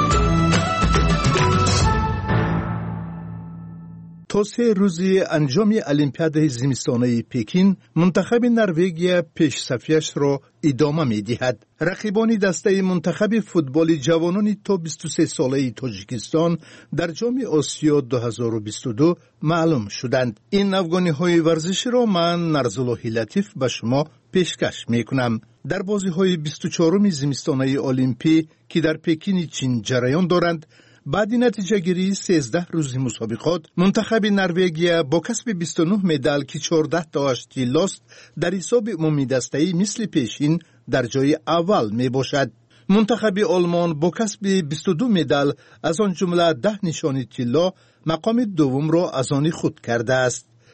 تا سه روزی انجام المپیاد زمستانه پکین، منتخب نروژ پیش صفیش را ادامه می دهد. رقیبان دسته منتخب فوتبال جوانان تا بیست و سه ساله تاجیکستان در جام آسیا دو هزار و بیست و دو معلوم شدند. این افغانی های ورزشی را من نرزالله لطیف به شما پیشکش می کنم. در بازی های بیست و چهارم زمستانه المپی که در پکین چین جریان دارند، بعد نتیجه گیری سیزده روز مسابقات، منتخب نروژ با کسب بیست و نه مدال که چهارده تاش طلاست در حساب عمومی دسته‌ای مثل پیشین در جای اول می باشد. منتخب آلمان با کسب بیست و دو مدال از آن جمله ده نشانی طلا مقام دوم را از آن خود کرده است.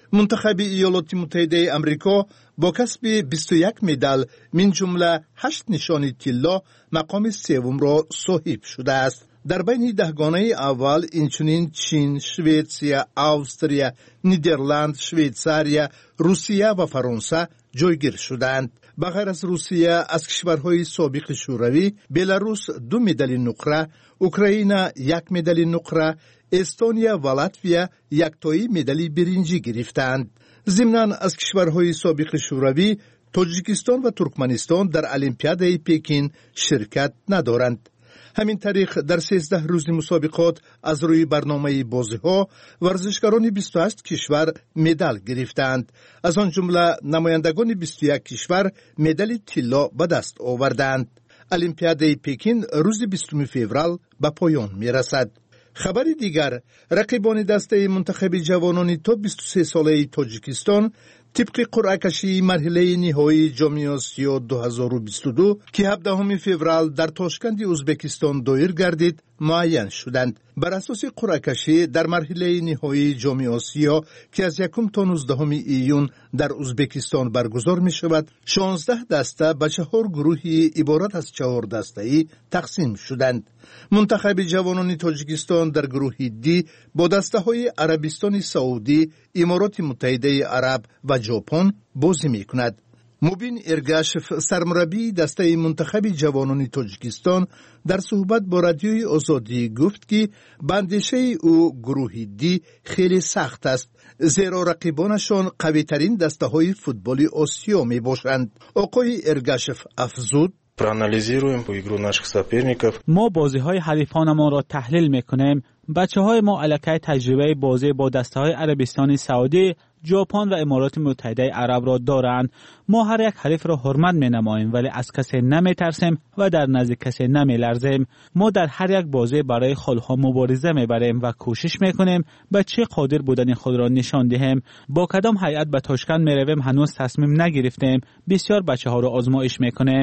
منتخب ایالات متحده آمریکا با کسب بیست و یک مدال من جمله هشت نشان طلا مقام سوم را صاحب شده است. در بین دهگانه اول اینچنین چین، شویتسیا، استرالیا، نیدرلند، شویتزاریا، روسیه و فرانسه جایگیر شدند. بغیر از روسیه از کشورهای سابق شوروی بلاروس دو مدال نقره، اوکراین یک مدال نقره، استونیا و لاتویا یک تایی مدال برنجی گرفتند. ضمناً از کشورهای سابق شوروی تاجیکستان و ترکمنستان در المپیاد پکین شرکت ندارند. همین طریق در سیزده روز مسابقات از روی برنامه بازی‌ها ورزشکاران بیست و هشت کشور مدال گرفتند. از آن جمله نمایندگان بیست و یک کشور مدال طلا به دست آوردند. المپیاد پکین روز بیستم فوریه به پایان می‌رسد. خبر دیگر، رقیبان دسته منتخب جوانان تا بیست و سه ساله تاجیکستان طبق قرعه کشی مرحله نهایی جام آسیا دو هزار و بیست و دو که هفدهم فوریه در تاشکند ازبکستان دایر گردید معین شدند. بر اساس قرعه کشی در مرحله نهایی جام آسیا که از یکم تا نوزدهم ایون در ازبکستان برگزار می شود، شانزده دسته به چهار گروهی عبارت از چهار دسته‌ای تقسیم شدند. منتخب جوانان تاجیکستان در گروه دی با دسته های عربستان سعودی، امارات متحده عرب و ژاپن بازی می کند. مبین ارگاشف سرمربی دسته منتخب جوانان تاجیکستان در صحبت با رادیوی آزادی گفت که بندشه او گروه دی خیلی سخت است، زیرا رقیبانشان قوی ترین دسته های فوتبال آسیا می باشند. آقای ارگاشف افزود: ما بازی های حریفانمان را تحلیل میکنیم. بچه های ما علاقه تجربه بازی با دسته های عربستان سعودی، ژاپن و امارات متحده عرب را دارند. ما هر یک حریف را حرمت می نماییم ولی از کسی نمی ترسیم و در نزد کسی نمی لرزیم. ما در هر یک بازی برای خالها مبارزه می بریم و کوشش می کنیم به چه قادر بودن خود را نشان دهیم. با کدام هیئت به تاشکند می رویم هنوز تصمیم نگرفتیم. بسیار بچه ها را آزمایش می کنیم.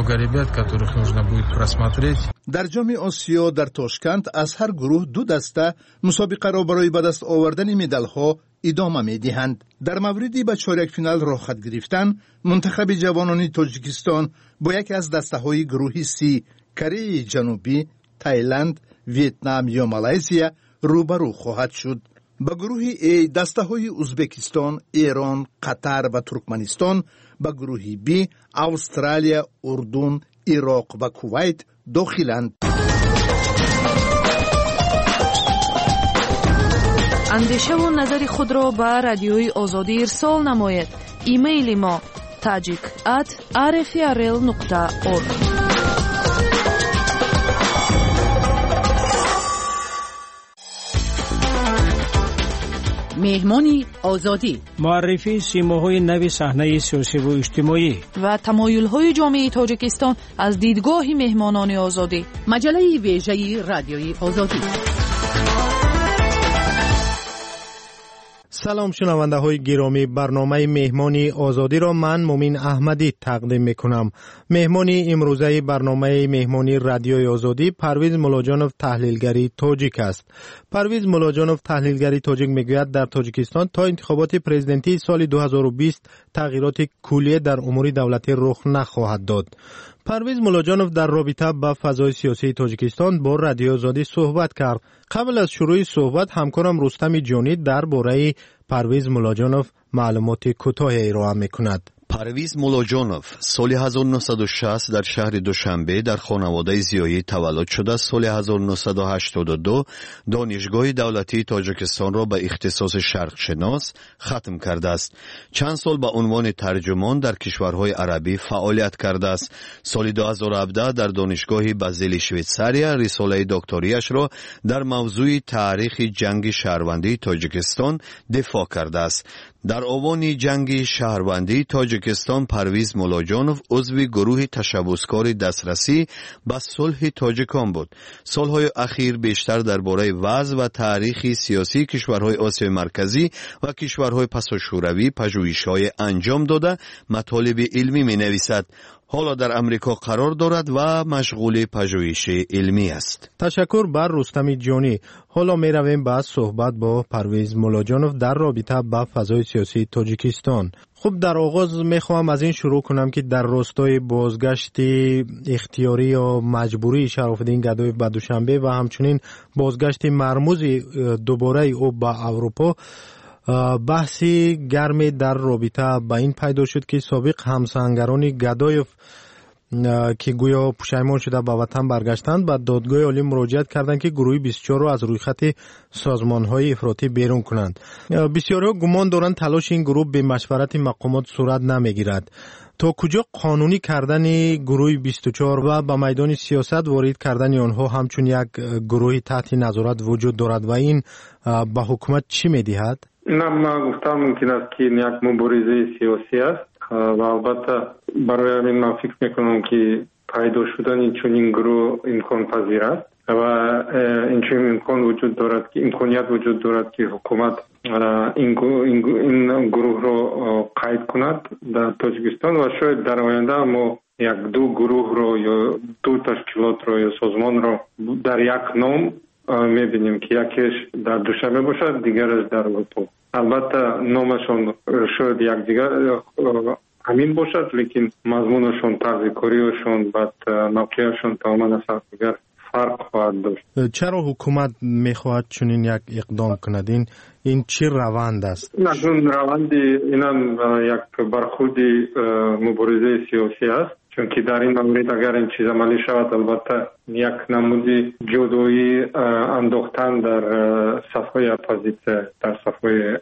در جام آسیا در تاشکند از هر گروه دو دسته مسابقه را برای به دست آوردن مدال ها ادامه می دهند. در موردی به چهارک فینال راه خط گرفتن، منتخب جوانان تاجیکستان با یکی از دسته های گروه سی، کره جنوبی، تایلند، ویتنام یا مالایزیا روبرو خواهد شد. با گروه ای دسته های ازبکستان، ایران، قطر و ترکمنستان، با گروه بی استرالیا، اردن، عراق و کویت داخلند. اندیشه و نظر خود را به رادیوی آزادی ارسال نماید. ایمیل ما tajik at r f r l nokta org. مهمانی آزادی، معرفی سیماهای نوی صحنه سیاسی و اجتماعی و تمایل‌های جامعه تاجیکستان از دیدگاه مهمانان آزادی. مجله ویژه رادیوی آزادی. سلام شنونده های گرامی، برنامه مهمانی آزادی را من مومین احمدی تقدیم می کنم. مهمانی امروزه برنامه مهمانی رادیوی آزادی پرویز ملاجانوف تحلیلگری تاجیک است. پرویز ملاجانوف تحلیلگری تاجیک میگوید در تاجیکستان تا انتخابات پرزیدنتی سال دو هزار و بیست تغییرات کلی در امور دولتی رخ نخواهد داد. پرویز ملاجانوف در رابطه با فضای سیاسی تاجیکستان با رادیو آزادی صحبت کرد. قبل از شروع صحبت همکارم رستم جانی درباره پرویز ملاجانوف معلومات کوتاهی ارائه می‌کند. پرویز ملاجانوف سال هزار و نهصد و شصت در شهر دوشنبه در خانواده زیایی تولد شده. سال هزار و نهصد و هشتاد و دو دانشگاه دولتی تاجیکستان را به اختصاص شرق شناس ختم کرده است. چند سال به عنوان ترجمان در کشورهای عربی فعالیت کرده است. سال دو هزار و هفده در دانشگاه بازل شویتزاریا رساله دکتریاش را در موضوع تاریخ جنگ شهروندی تاجیکستان دفاع کرده است. در آوان جنگ شهروندی تاجیکستان پرویز ملاجانوف عضو گروه تشبثکار دسترسی به صلح تاجیکان بود. سالهای اخیر بیشتر درباره وضع و تاریخ سیاسی کشورهای آسیای مرکزی و کشورهای پساشوروی پژوهش‌های انجام داده مطالب علمی می‌نویسد. حالا در امریکا قرار دارد و مشغول پژوهش علمی است. تشکر بر رستم جانی. حالا می رویم به صحبت با پرویز مولاجانوف در رابطه با فضای سیاسی تاجیکستان. خب در آغاز می خواهم از این شروع کنم که در راستای بازگشت اختیاری یا مجبوری شراف‌الدین گدایف به دوشنبه و همچنین بازگشت مرموز دوباره او به اروپا، بحثی گرمی در رابطه با این پیدا شد که سابق همسنگران گدایف که گویا پشیمان شده به وطن برگشتند به دادگاه عالی مراجعت کردند که گروه بیست و چهار را از روی خط سازمان‌های افراطی بیرون کنند. بسیاری گمان دارند تلاش این گروه به مشورت مقامات صورت نمیگیرد. تا کجا قانونی کردن گروه بیست و چهار و به میدان سیاست وارد کردن آنها همچون یک گروه تحت نظارت وجود دارد و این به حکومت چی می‌دهد؟ نه، من گفتم ممکن است که یک مبارزه سیاسی است و البته برای همین من فکر میکنم که پیدا شدن چنین گروه امکان پذیر است و این چنین امکان وجود دارد که امکانیت وجود دارد که حکومت این این گروه را قید کند در تاجیکستان و شاید در آینده ما یک دو گروه را یا دو تشکیلات را یا سازمان را در یک نام میبینیم که یکیش در دوشنبه باشد، دیگرش در اروپا. البته نامشون شاید یک دیگر همین باشد، لیکن مضمونشون، طرز کاریشون، بعد موقعشون تماما از دیگر فرق خواهد داشت. چرا حکومت میخواهد چنین یک اقدام کند؟ این این چه روند است؟ نه، اون روند اینم یک برخورد مبارزه سیاسی است، چون که در این مورد اگر این چیز عملی شود البته یک نمودی جدایی انداختن در صفحه اپوزیسیون، در صفحه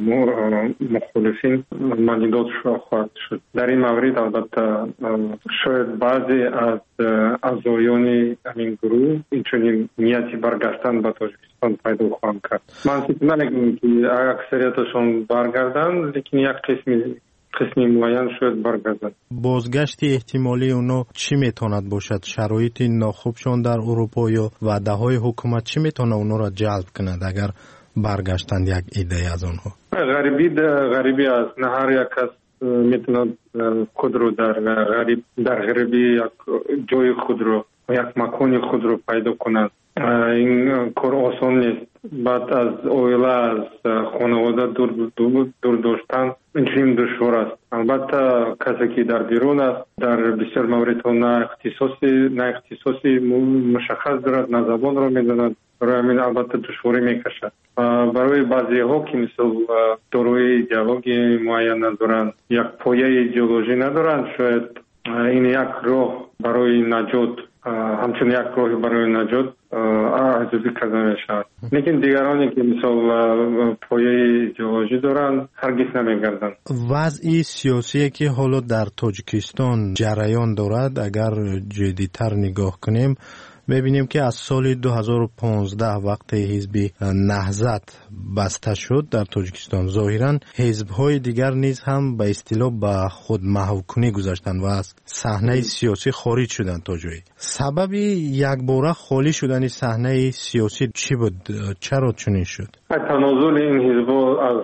مخالفین مانیدات خواهد شد. در این مورد البته شاید بعضی از اعضایان این گروه اینچنین نیتی برگشتن به تاجیکستان پیدا خواهند کرد. من فکر نمی‌کنم که اکثریتشون برگردن، لیکن یک قسمی قسمی معین شاید برگردن. بازگشت احتمالی اونا چی میتواند باشد؟ شرایط ناخوبشان در اروپا یا وعده‌های حکومت چی میتونه اونا را جلب کند اگر برگشتند یک ایده از آنها؟ غریبی غریبی است. نه هر یک کس میتونه خود رو در غریب در غریبی یک جای خود رو یک مکان خود رو پیدا کند. این کار آسان نیست. بعد از اویله از خانواده دور دور, دور داشتن این دشوار است. البته کسی که در بیرون است در بسیار موردها نه اختصاصی نه اختصاصی مشخص دارد، نه زبان را میداند، برای همین البته دشواری میکشد. برای بعضی ها که مثل داروی ایدئولوژی معین ندارند، یک پایه ایدئولوژی ندارند، شاید این یک راه برای نجات، همچون یک راه برای نجات ارزیابی کرده می شود. لیکن دیگرانی که مثل پایه ایدئولوژی دارند هرگز نمیگردند. وضع سیاسی که حالا در تاجیکستان جریان دارد اگر جدی‌تر نگاه کنیم می‌بینیم که از سال دو هزار و پانزده وقت حزب نهضت بسته شد در تاجیکستان، ظاهراً حزب‌های دیگر نیز هم به اصطلاح به خود محوکنی گذاشتند و از صحنه سیاسی خارج شدند تا جایی. سبب یکباره خالی شدن صحنه سیاسی چی بود؟ چرا چنین شد؟ تنازل این حزب‌ها از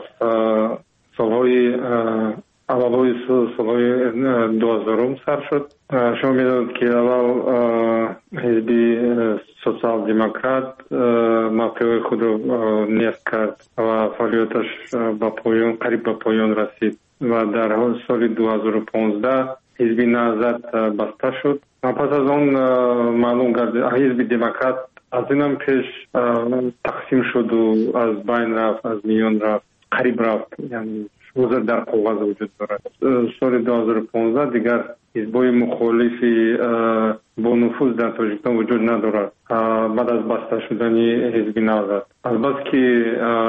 سال‌های اولای سال‌های دو هزارم سر شد. شما می‌دانید که اول حزب سوسیال دموکرات موقع خود را نیست کرد و فعالیتش به پایان قریب به پایان رسید و در سال دو هزار و پانزده حزب نهضت بسته شد. پس از آن معلوم گردید حزب دموکرات از اینم پیش تقسیم شد و از بین رفت، از میان رفت، قریب رفت، یعنی حضور در قوت وجود دارد. سال دو هزار و پانزده دیگر حزب‌های مخالفی با نفوذ در تاجیکستان وجود ندارد بعد از بسته شدن حزب نهضت. البته که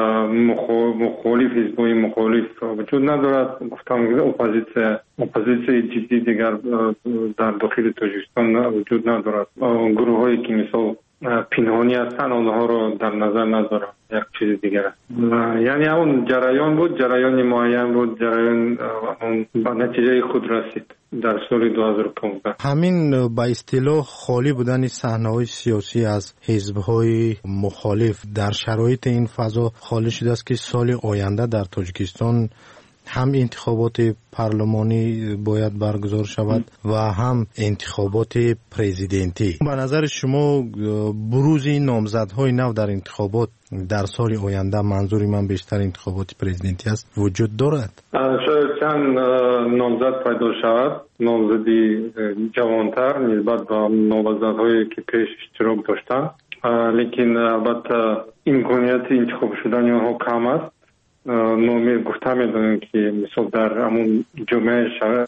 مخالف حزب‌های مخالف وجود ندارد، گفتم اپوزیسیون اپوزیسیون جدی دیگر در داخل تاجیکستان وجود ندارد. گروه‌هایی که مثل پنهانی هستن آنها رو در نظر ندارم، یک چیز دیگر است. یعنی اون جریان بود، جریان معین بود، جریان اون به نتیجه خود رسید در سال دو هزار و پانزده. همین به اصطلاح خالی بودن صحنه‌های سیاسی از حزب‌های مخالف در شرایط این فضا خالی شده است که سال آینده در تاجیکستان هم انتخابات پارلمانی باید برگزار شود و هم انتخابات پرزیدنتی. به نظر شما بروز این نامزدهای نو در انتخابات در سال آینده، منظور من بیشتر انتخابات پرزیدنتی است، وجود دارد؟ شاید چند نامزد پیدا شود، نامزدی جوانتر نسبت به نامزدهایی که پیش اشتراک داشتند، لیکن البته امکانیت انتخاب شدن آنها کم است. نومی گفته میدونیم که مثلا در همون جمعه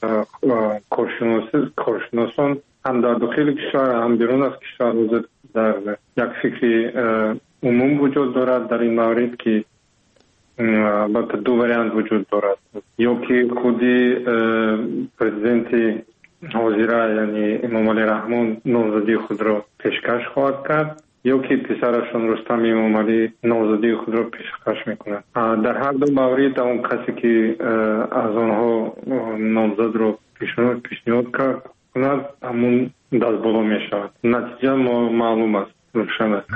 کارشناسان هم در داخل کشور هم بیرون از کشور در یک فکر عموم وجود دارد در این مورد که البته دو وریانت وجود دارد، یا که خودی پرزیدنت حاضره یعنی امام علی رحمان نامزدی خود را پیشکش خواهد کرد، یا که پسرشون رستم امام علی نامزدی خود را پیشکش میکنند. در هر دو مورد اون کسی که از آنها نامزد را پیشنهاد پیشنهاد کند همون دست بالا میشود. نتیجه معلوم است، روشن است.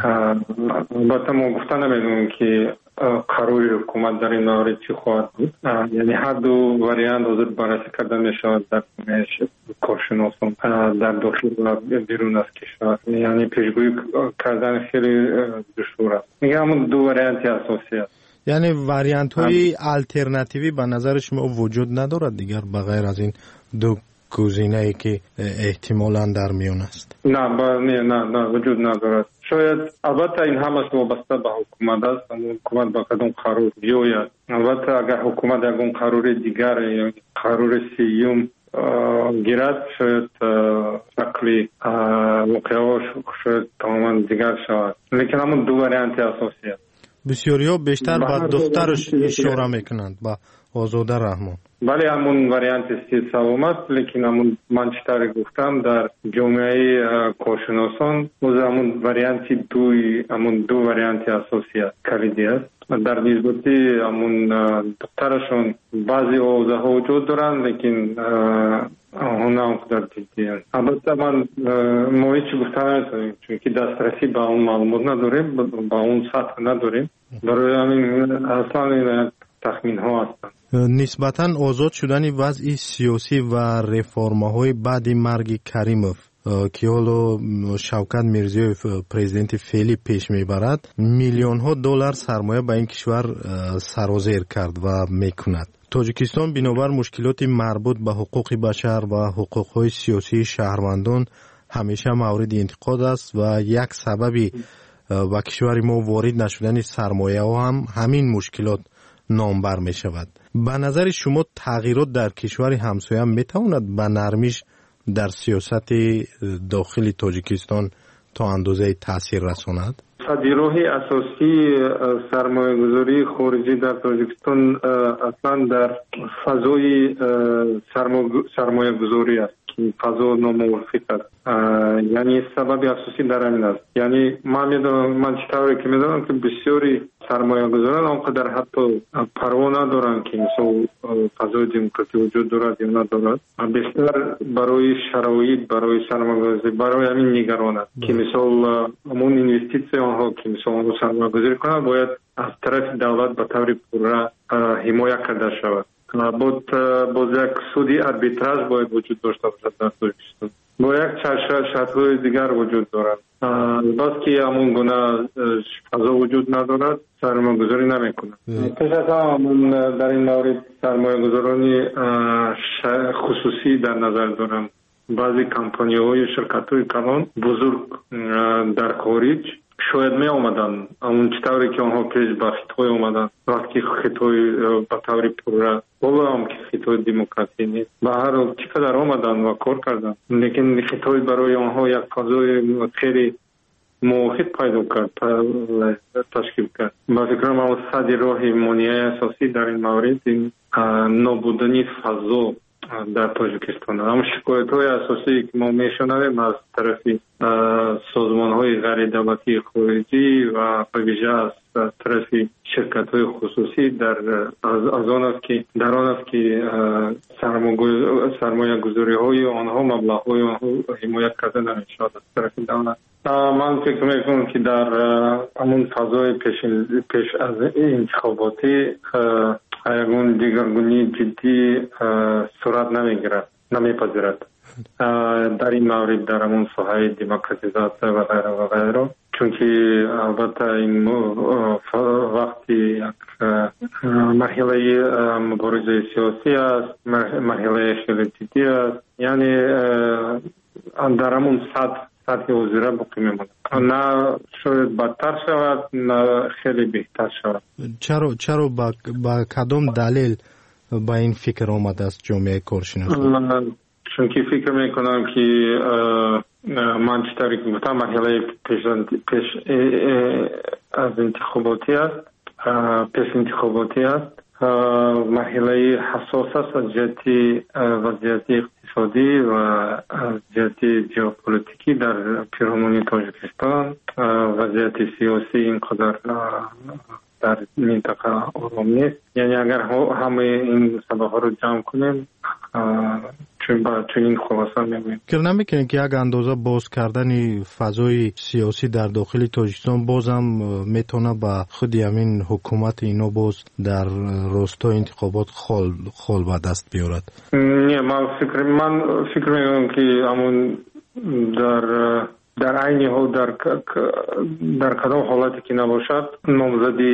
البته ما گفته نمیدونیم که قراری حکومت در این مورد چی خواهد بود. یعنی هر دو وریانت حاضر بررسی کرده می شود در کارشناسان در داخل و بیرون از کشور. یعنی پیشگویی کردن خیلی دشوار است. میگم همون دو وریانت اساسی است. یعنی وریانت های الटरनेटिव्ی به نظر شما وجود ندارد دیگر بغیر از این دو گزینه ای که احتمالاً در میان است؟ نه نه نه نه وجود ندارد. شاید البته این همش وابسته به حکومت است. حکومت با کدام قرار بیاید. البته اگر حکومت اون قرار دیگر یا قرار سیوم گیرد شاید شکلی واقعاش شاید تماما دیگر شود. لیکن همون دو وریانت اساسی است. بسیاری ها بیشتر با دخترش اشاره میکنند، با آزاده رحمان. بله همون وریانت سوم است، لیکن همون من چطور گفتم در جامعه کارشناسان همون وریانت دوی همون دو وریانت اساسی است، کلیدی است. در نسبتی همون دخترشون بعضی اوضاع ها وجود دارند، لیکن آنها هم در جدی است. البته من ما هیچ گفته نمیتونیم چون که دسترسی به اون معلومات نداریم، به اون سطح نداریم. برای همین اصلا تخمین ها هستند. نسبتاً آزاد شدن وضع سیاسی و رفرم‌های بعد مرگ کریموف که حالا شوکت میرزیویف پرزیدنت فعلی پیش میبرد، میلیون ها دلار سرمایه به این کشور سرازیر کرد و میکند. تاجیکستان بنابر مشکلات مربوط به حقوق بشر و حقوق‌های سیاسی شهروندان همیشه مورد انتقاد است و یک سببی به کشور ما وارد نشدن سرمایه ها هم همین مشکلات نامبر می شود. به نظر شما تغییرات در کشور همسایه می تواند به نرمیش در سیاست داخل تاجیکستان تا اندازه تاثیر رساند؟ راه اساسی سرمایه گذاری خارجی در تاجیکستان اصلا در فضای سرمایه گذاری است که فضا ناموافق است. یعنی سبب اساسی در همین است. یعنی من میدونم من چطوری که میدونم که بسیاری سرمایه گذاران آنقدر حتی پروا ندارن که مثلا فضای دموکراسی وجود دارد یا ندارد. بیشتر برای شرایط برای سرمایه گذاری برای همین نگران است که مثلا همون اینوستیسیون ها که مثلا سرمایه گذاری کنند باید از طرف دولت به طور پوره حمایت کرده شود. بود باز یک سودی اربیتراژ باید وجود داشته باشد در تاجیکستان. با یک شرط‌های دیگر وجود دارد. بس که همون گونه فضا وجود ندارد سرمایه گذاری نمی کند. پیش از همون در این مورد سرمایه گذارانی خصوصی در نظر دارم. بعضی کمپانی های شرکت های کلان بزرگ در خارج شاید می آمدن همون چطوری که آنها پیش به خطای آمدن وقتی خطای به طور پوره بالا هم که خطای دموکراسی نیست به هر حال چقدر آمدن و کار کردن لیکن خطای برای آنها یک فضای خیلی موافق پیدا کرد تشکیل کرد. با فکرم از صد راه مانع اساسی در این مورد این نابودنی فضا در تاجیکستان. اما شکایت های اساسی که ما میشنویم از طرف سازمان های غیر دولتی خارجی و به ویژه از طرف شرکت های خصوصی در از, از آن است که در آن است که سرمایه گذاری های آنها مبلغ های آنها حمایت کرده نمیشود از طرف دولت. من فکر میکنم که در همون فضای پیش, پیش از انتخاباتی ягон дигаргунии ҷиддӣ сурат намегирад, намепазирад дар ин маврид дар ҳамон соҳаи демократизатсия ва ғайра ва ғайра. Чунки албатта ин вақти як марҳилаи муборизаи сиёсӣ аст, марҳилаи хеле ҷиддӣ аст. яъне дар ҳамон сатҳ сатҳи ҳозира боқӣ мемонад. На шояд бадтар шавад, на хеле беҳтар шавад. чаро чаро ба кадом далел ба ин фикр омадааст ҷомеаи коршиносӣ? чунки фикр мекунам ки ман чӣ тариқ гуфтам, марҳилаи пеш аз интихоботӣ аст, пешинтихоботӣ аст, марҳилаи ҳассос аст аз ҷиҳати вазъияти иқтисодӣ ва аз ҷиҳати ҷеополитикӣ дар пиромони Тоҷикистон. вазъияти сиёсӣ инқадар дар минтақа ором нест. яъне агар ҳамаи ин сабабҳоро ҷамъ кунем, ба чунин хулоса мемоем. фикр намекунед ки як андоза боз кардани фазои сиёсӣ дар дохили Тоҷикистон бозам метавонад ба худи ҳамин ҳукумати ино боз дар ростои интихобот хол ба даст биёрад? не ман фикр ман фикр мекунам ки ҳамон дар дар айни ҳол дар дар кадом ҳолате ки набошад, номзади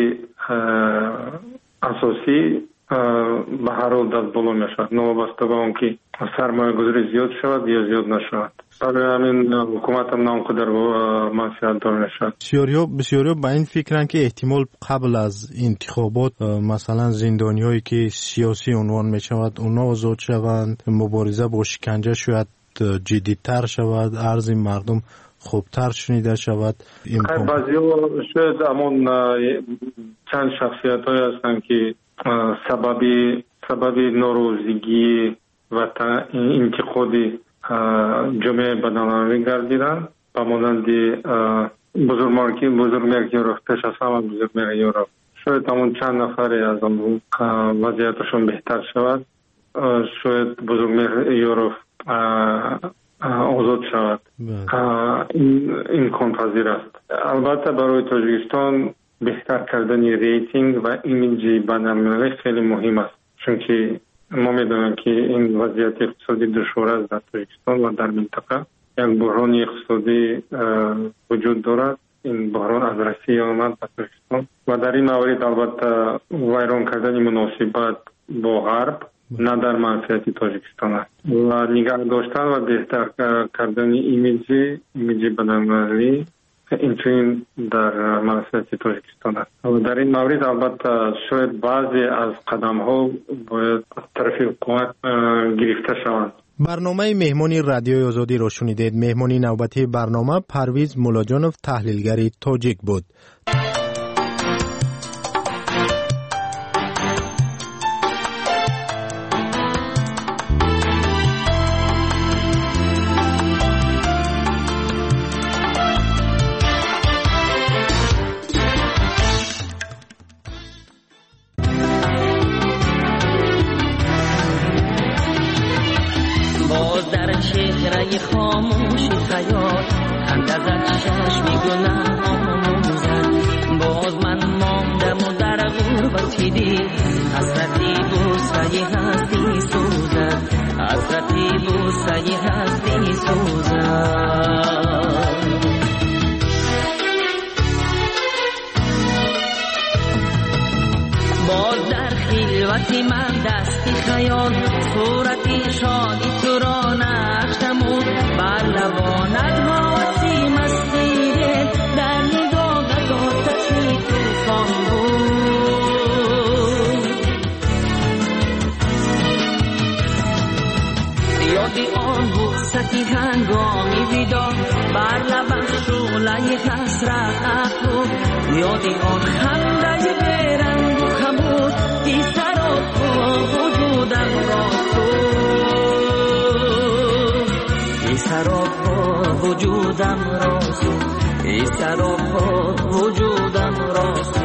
асосӣ ба ҳар ҳол даст боло мешавад, новобаста ба он ки сармоягузорӣ зиёд шавад ё зиёд нашавад. барои ҳамин ҳукуматам на он қадар манфиатдор мешавад. бисёриҳо ба ин фикранд ки эҳтимол қабл аз интихобот масалан зиндониҳое ки сиёсӣ унвон мешавад, онҳо озод шаванд, мубориза бо шиканҷа шояд ҷиддитар шавад, арзи мардум хубтар шунида шавад. баъзиҳо шояд ҳамон чанд шахсиятҳое ҳастанд ки сабаби сабаби норозигии ва интиқоди ҷомеаи баданавӣ гардиданд, ба монанди бузургмеркиёров, пеш аз ҳама бузургмеркиёров. шояд ҳамон чанд нафаре аз онҳо вазъияташон беҳтар шавад, шояд бузургмеркиёров озод шавад. имконпазир аст. албатта барои Тоҷикистон беҳтар кардани рейтинг ва имиҷи байналмилалӣ хеле муҳим аст, чунки мо медонем ки ин вазъияти иқтисодӣ душвор аст дар Тоҷикистон ва дар минтақа. як буҳрони иқтисодӣ вуҷуд дорад. ин буҳрон аз Россия омад ба Тоҷикистон ва дар ин маврид албатта вайрон кардани муносибат бо ғарб на дар манфиати Тоҷикистон аст ва нигаҳ доштан ва беҳтар кардани имиҷи имиҷи байналмилалӣ инчунин дар манфиати Тоҷикистон аст. дар ин маврид албатта шояд баъзе аз қадамҳо бояд аз тарафи ҳукумат гирифта шаванд. барномаи меҳмони радиои озодиро шунидед. меҳмони навбатии барнома Парвиз Муллоҷонов, таҳлилгари тоҷик буд. خاموشی خیال اندازت چشمی گناه آموزد. باز من ماندم و در غربتی دید حسرتی بوسه هستی سوزد، حسرتی بوسه هستی سوزد. باز در خلوتی من دستی خیال صورتی شادی تو را نقش نمود. بر لبانت حواسی مستیره در نگاهت آتشی توفان بود. یادی آن بوستی هنگامی ویدا بر لبم شعله حسرت بود. یادی آن خنده بیرنگ و خمود بی سراپا وجودم را ای سراپا وجودم راست، ای سراپا وجودم راست.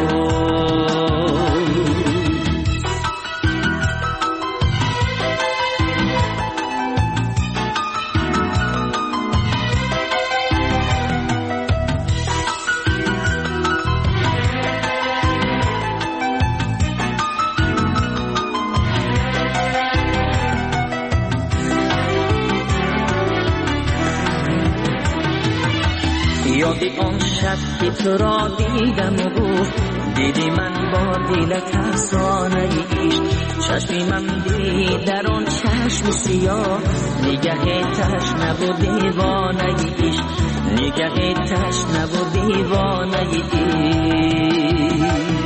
یادی آن شب که تو را دیدم و گفت دیدی من با دل ترسانه ایش چشمی من دید در آن چشم سیاه نگه تشنه و دیوانه ایش نگه تشنه و دیوانه ایش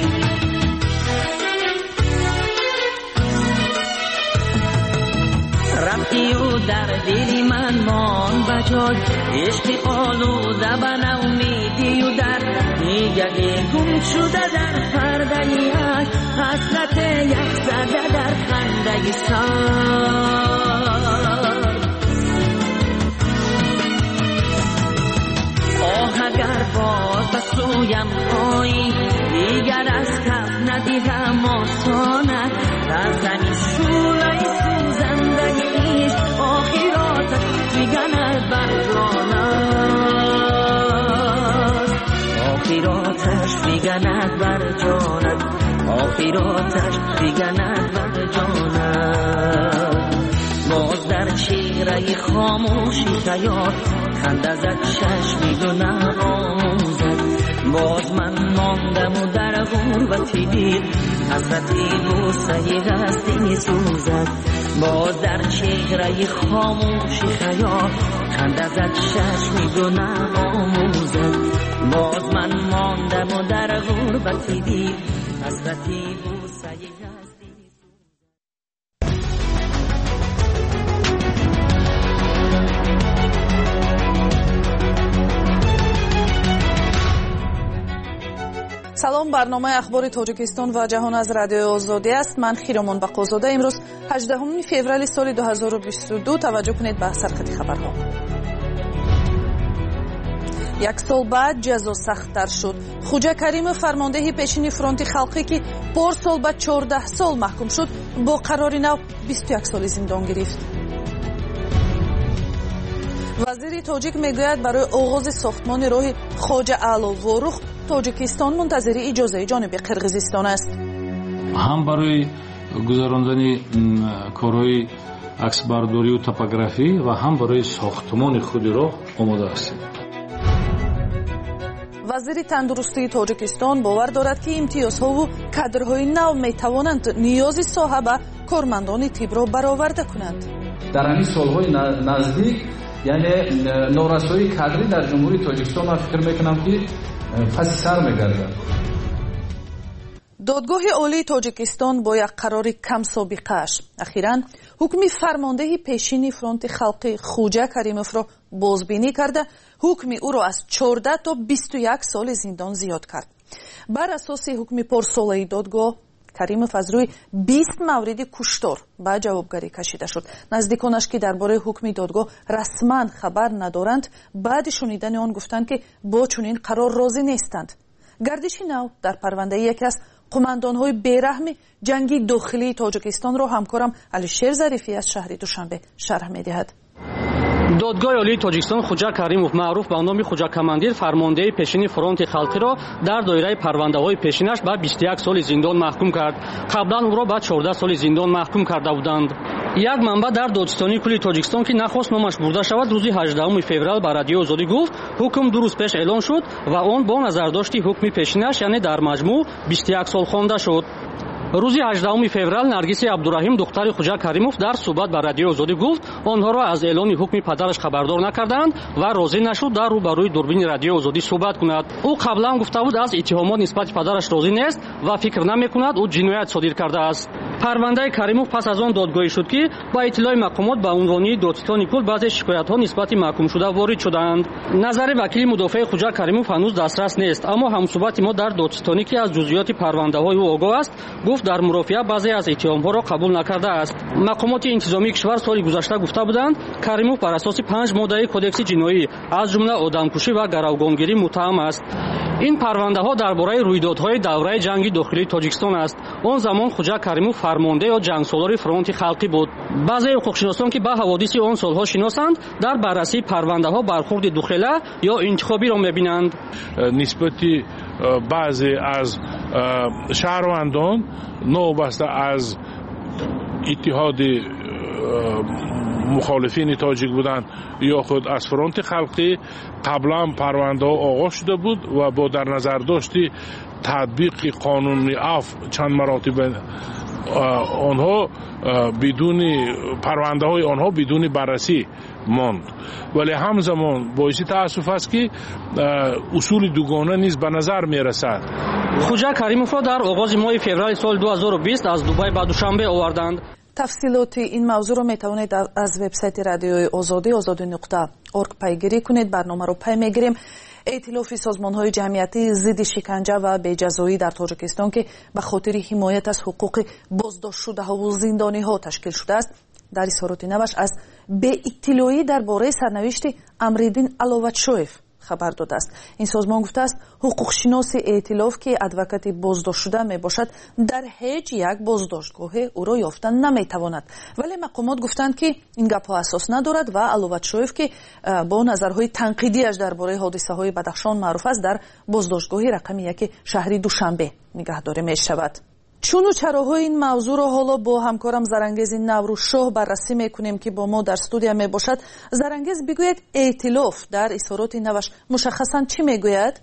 رفتی و در دل من مان بجای عشق آلوده به نومیدی و در نگه گم شده در پرده یک حسرت یک زده در خنده سر آه اگر باز به سویم آیی دیگر از کف ندیدم آسانه در زمین شوله سوزنده ایش آخراتش میگند بر جانم آخراتش میگند بر جانم آخراتش میگند بر جانم باز در چهره خاموشی خیال خنده زد چشمی گناه آموزد باز من ماندم و در غربتی دیر حسرتی بوسه هستی سوزد باز در چهره خاموشی خیال خنده زد چشمی گناه آموزد باز من ماندم و در غربتی دیر حسرتی بوسه هستی салом барномаи ахбори тоҷикистон ва ҷаҳон аз радиои озодӣ аст. ман хиромон бақозода. имрӯз ҳаждаҳуми феврали соли дуҳазору бисту ду. таваҷҷӯҳ кунед ба сархати хабарҳо. як сол баъд ҷазо сахттар шуд. хуҷа каримов фармондеҳи пешини фронти халқӣ ки порсол ба чордаҳ сол маҳкум шуд бо қарори нав бисту як соли зиндон гирифт. вазири тоҷик мегӯяд барои оғози сохтмони роҳи хоҷа аъло ворух тоҷикистон мунтазири иҷозаи ҷониби қирғизистон аст. ҳам барои гузарондани корҳои аксбардорию топографӣ ва ҳам барои сохтмони худи роҳ омода ҳастем. вазири тандурустии тоҷикистон бовар дорад ки имтиёзҳову кадрҳои нав метавонанд ниёзи соҳа ба кормандони тибро бароварда кунанд. дар ҳамин солҳои наздик яъне норасоии кадрӣ дар ҷумҳурии тоҷикистон ман фикр мекунам ки паси сар мегардад. додгоҳи олии тоҷикистон бо як қарори камсобиқааш ахиран ҳукми фармондеҳи пешини фронти халқӣ хуҷа каримовро бозбинӣ карда ҳукми ӯро аз чордаҳ то бисту як соли зиндон зиёд кард. бар асоси ҳукми порсолаи додгоҳ каримов аз рӯи бист мавриди куштор ба ҷавобгарӣ кашида шуд. наздиконаш ки дар бораи ҳукми додгоҳ расман хабар надоранд баъди шунидани он гуфтанд ки бо чунин қарор розӣ нестанд. гардиши нав дар парвандаи яке аз қумандонҳои бераҳми ҷанги дохилии тоҷикистонро ҳамкорам алишер зарифӣ аз шаҳри душанбе шарҳ медиҳад. додгоҳи олии тоҷикистон хуҷа каримов маъруф ба номи хуҷакамандир фармондеҳи пешини фронти халқиро дар доираи парвандаҳои пешинаш ба бисту як соли зиндон маҳкум кард. қаблан ӯро ба чордаҳ соли зиндон маҳкум карда буданд. як манбаъ дар додистони кулли тоҷикистон ки нахост номаш бурда шавад рӯзи ҳаждаҳуми феврал ба радиои озодӣ гуфт ҳукм ду рӯз пеш эълон шуд ва он бо назардошти ҳукми пешинаш яъне дар маҷмӯъ бисту як сол хонда шуд. рӯзи ҳаждаҳуми феврал наргиси абдураҳим духтари хуҷа каримов дар суҳбат ба радиои озодӣ гуфт онҳоро аз эълони ҳукми падараш хабардор накарданд ва розӣ нашуд дар рӯбарӯи дурбини радиои озодӣ суҳбат кунад. ӯ қаблан гуфта буд аз иттиҳомот нисбати падараш розӣ нест ва фикр намекунад ӯ ҷиноят содир кардааст. парвандаи каримов пас аз он додгоҳӣ шуд ки ба иттилои мақомот ба унвони додистони кул баъзе шикоятҳо нисбати маҳкумшуда ворид шуданд. назари вакили мудофиаи хуҷа каримов ҳанӯз дастрас нест, аммо ҳамсуҳбати мо дар додистони ки аз ҷузъиёти парвандаҳои ӯ огоҳ аст гуфт дар мурофиа баъзе аз иттиҳомҳоро қабул накардааст. мақомоти интизомии кишвар соли гузашта гуфта буданд каримов бар асоси панҷ моддаи кодекси ҷиноӣ аз ҷумла одамкушӣ ва гаравгонгирӣ муттаҳам аст. ин парвандаҳо дар бораи рӯйдодҳои давраи ҷанги дохилии тоҷикистон аст. он замон хуҷа каримов фармонда ё ҷангсолори фронти халқӣ буд. баъзеи ҳуқуқшиносон ки ба ҳаводиси он солҳо шиносанд дар баррасии парвандаҳо бархурди духела ё интихобиро мебинанд. нисбати баъзе аз шаҳрвандон новобаста аз اتحاد مخالفین تاجیک بودند یا خود از فرانت خلقی قبلا پرونده آغاز شده بود و با در نظر داشتی تطبیق قانون عفو چند مراتب آنها بدون پرونده های آنها بدون بررسی ماند، ولی همزمان باعث تأسف است که اصول دوگانه نیز به نظر می رسد. خوجا کریموف را در آغاز ماه فوریه سال دو هزار و بیست از دبی به دوشنبه آوردند. تفصیلات این موضوع را می توانید از وبسایت رادیوی آزادی آزادی نقطه اورگ پیگیری کنید. برنامه را پی میگیریم. ائتلاف سازمان‌های جمعیتی ضد شکنجه و بی‌جزایی در تاجیکستان که به خاطر حمایت از حقوق بازداشت‌شده‌ها و زندانی‌ها تشکیل شده است، در اظهارات نوش از بی‌اطلاعی درباره سرنوشت امرالدین علوتشویف خبر داده است. این سازمان گفته است حقوقشناس ائتلاف که ادوکات بازداشت شده می باشد در هیچ یک بازداشتگاه او را یافتن نمی تواند، ولی مقامات گفتند که این گپ ها اساس ندارد و علوتشویف که با نظرهای تنقیدیش درباره حادثه های بدخشان معروف است در بازداشتگاه رقم یک شهر دوشنبه نگهداری می شود. چون و چراهای این موضوع را حالا با همکارم زرانگیز نوروزشاه بررسی میکنیم که با ما در استودیو می باشد. زرانگیز بگوید ائتلاف در اظهارات نوش مشخصا چی میگوید؟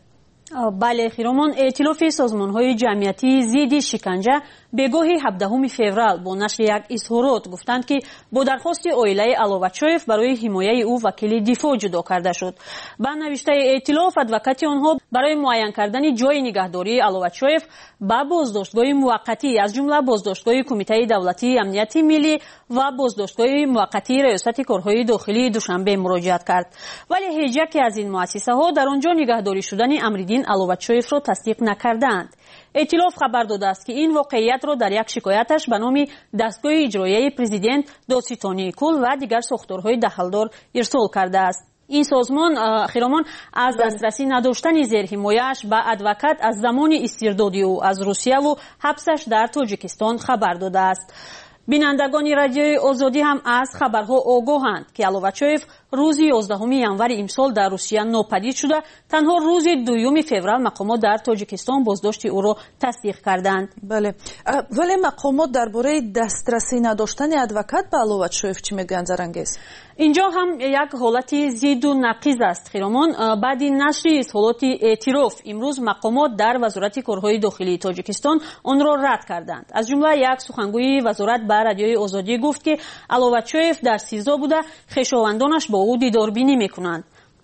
بله خیرمان، ائتلاف سازمان‌های جمعیتی ضد شکنجه بگاه هفدهم فوریه با نشر یک اظهارات گفتند که با درخواست عائله علوتشویف برای حمایت او وکیل دفاع جدا کرده شد. با نوشته ائتلاف ادوکات آنها برای معین کردن جای نگهداری علوتشویف با بازداشتگاه موقتی از جمله بازداشتگاه کمیته دولتی امنیت ملی و بازداشتگاه موقتی ریاست کارهای داخلی دوشنبه مراجعت کرد، ولی هیچ یک از این مؤسسه ها در آنجا نگهداری شدن امرالدین علوتشویف را تصدیق نکردند. ائتلاف خبر داده است که این واقعیت را در یک شکایتش به نام دستگاه اجرایی پرزیدنت دادستانی کل و دیگر ساختارهای دخلدار ارسال کرده است. این سازمان خیرامان از دسترسی نداشتن زیر حمایه‌اش به ادوکات از زمان استردادی او از روسیه و حبسش در تاجیکستان خبر داده است. بینندگان رادیوی آزادی هم از خبرها آگاهند که علوتشویف روز یازدهم ژانویه امسال در روسیه ناپدید شده. تنها روز دوم فوریه مقامات در تاجیکستان بازداشت او را تصدیق کردند. بله، ولی مقامات درباره دسترسی نداشتن ادوکات به علوتشویف چی میگن زرانگیز؟ اینجا هم یک حالت ضد و نقیض است خیرامان. بعد نشر اظهارات اعتراف امروز مقامات در وزارت کارهای داخلی تاجیکستان آن را رد کردند. از جمله یک سخنگوی وزارت به رادیوی آزادی گفت که علوتشویف در سیزده بوده، خویشاوندانش با او دیداربینی میکنند.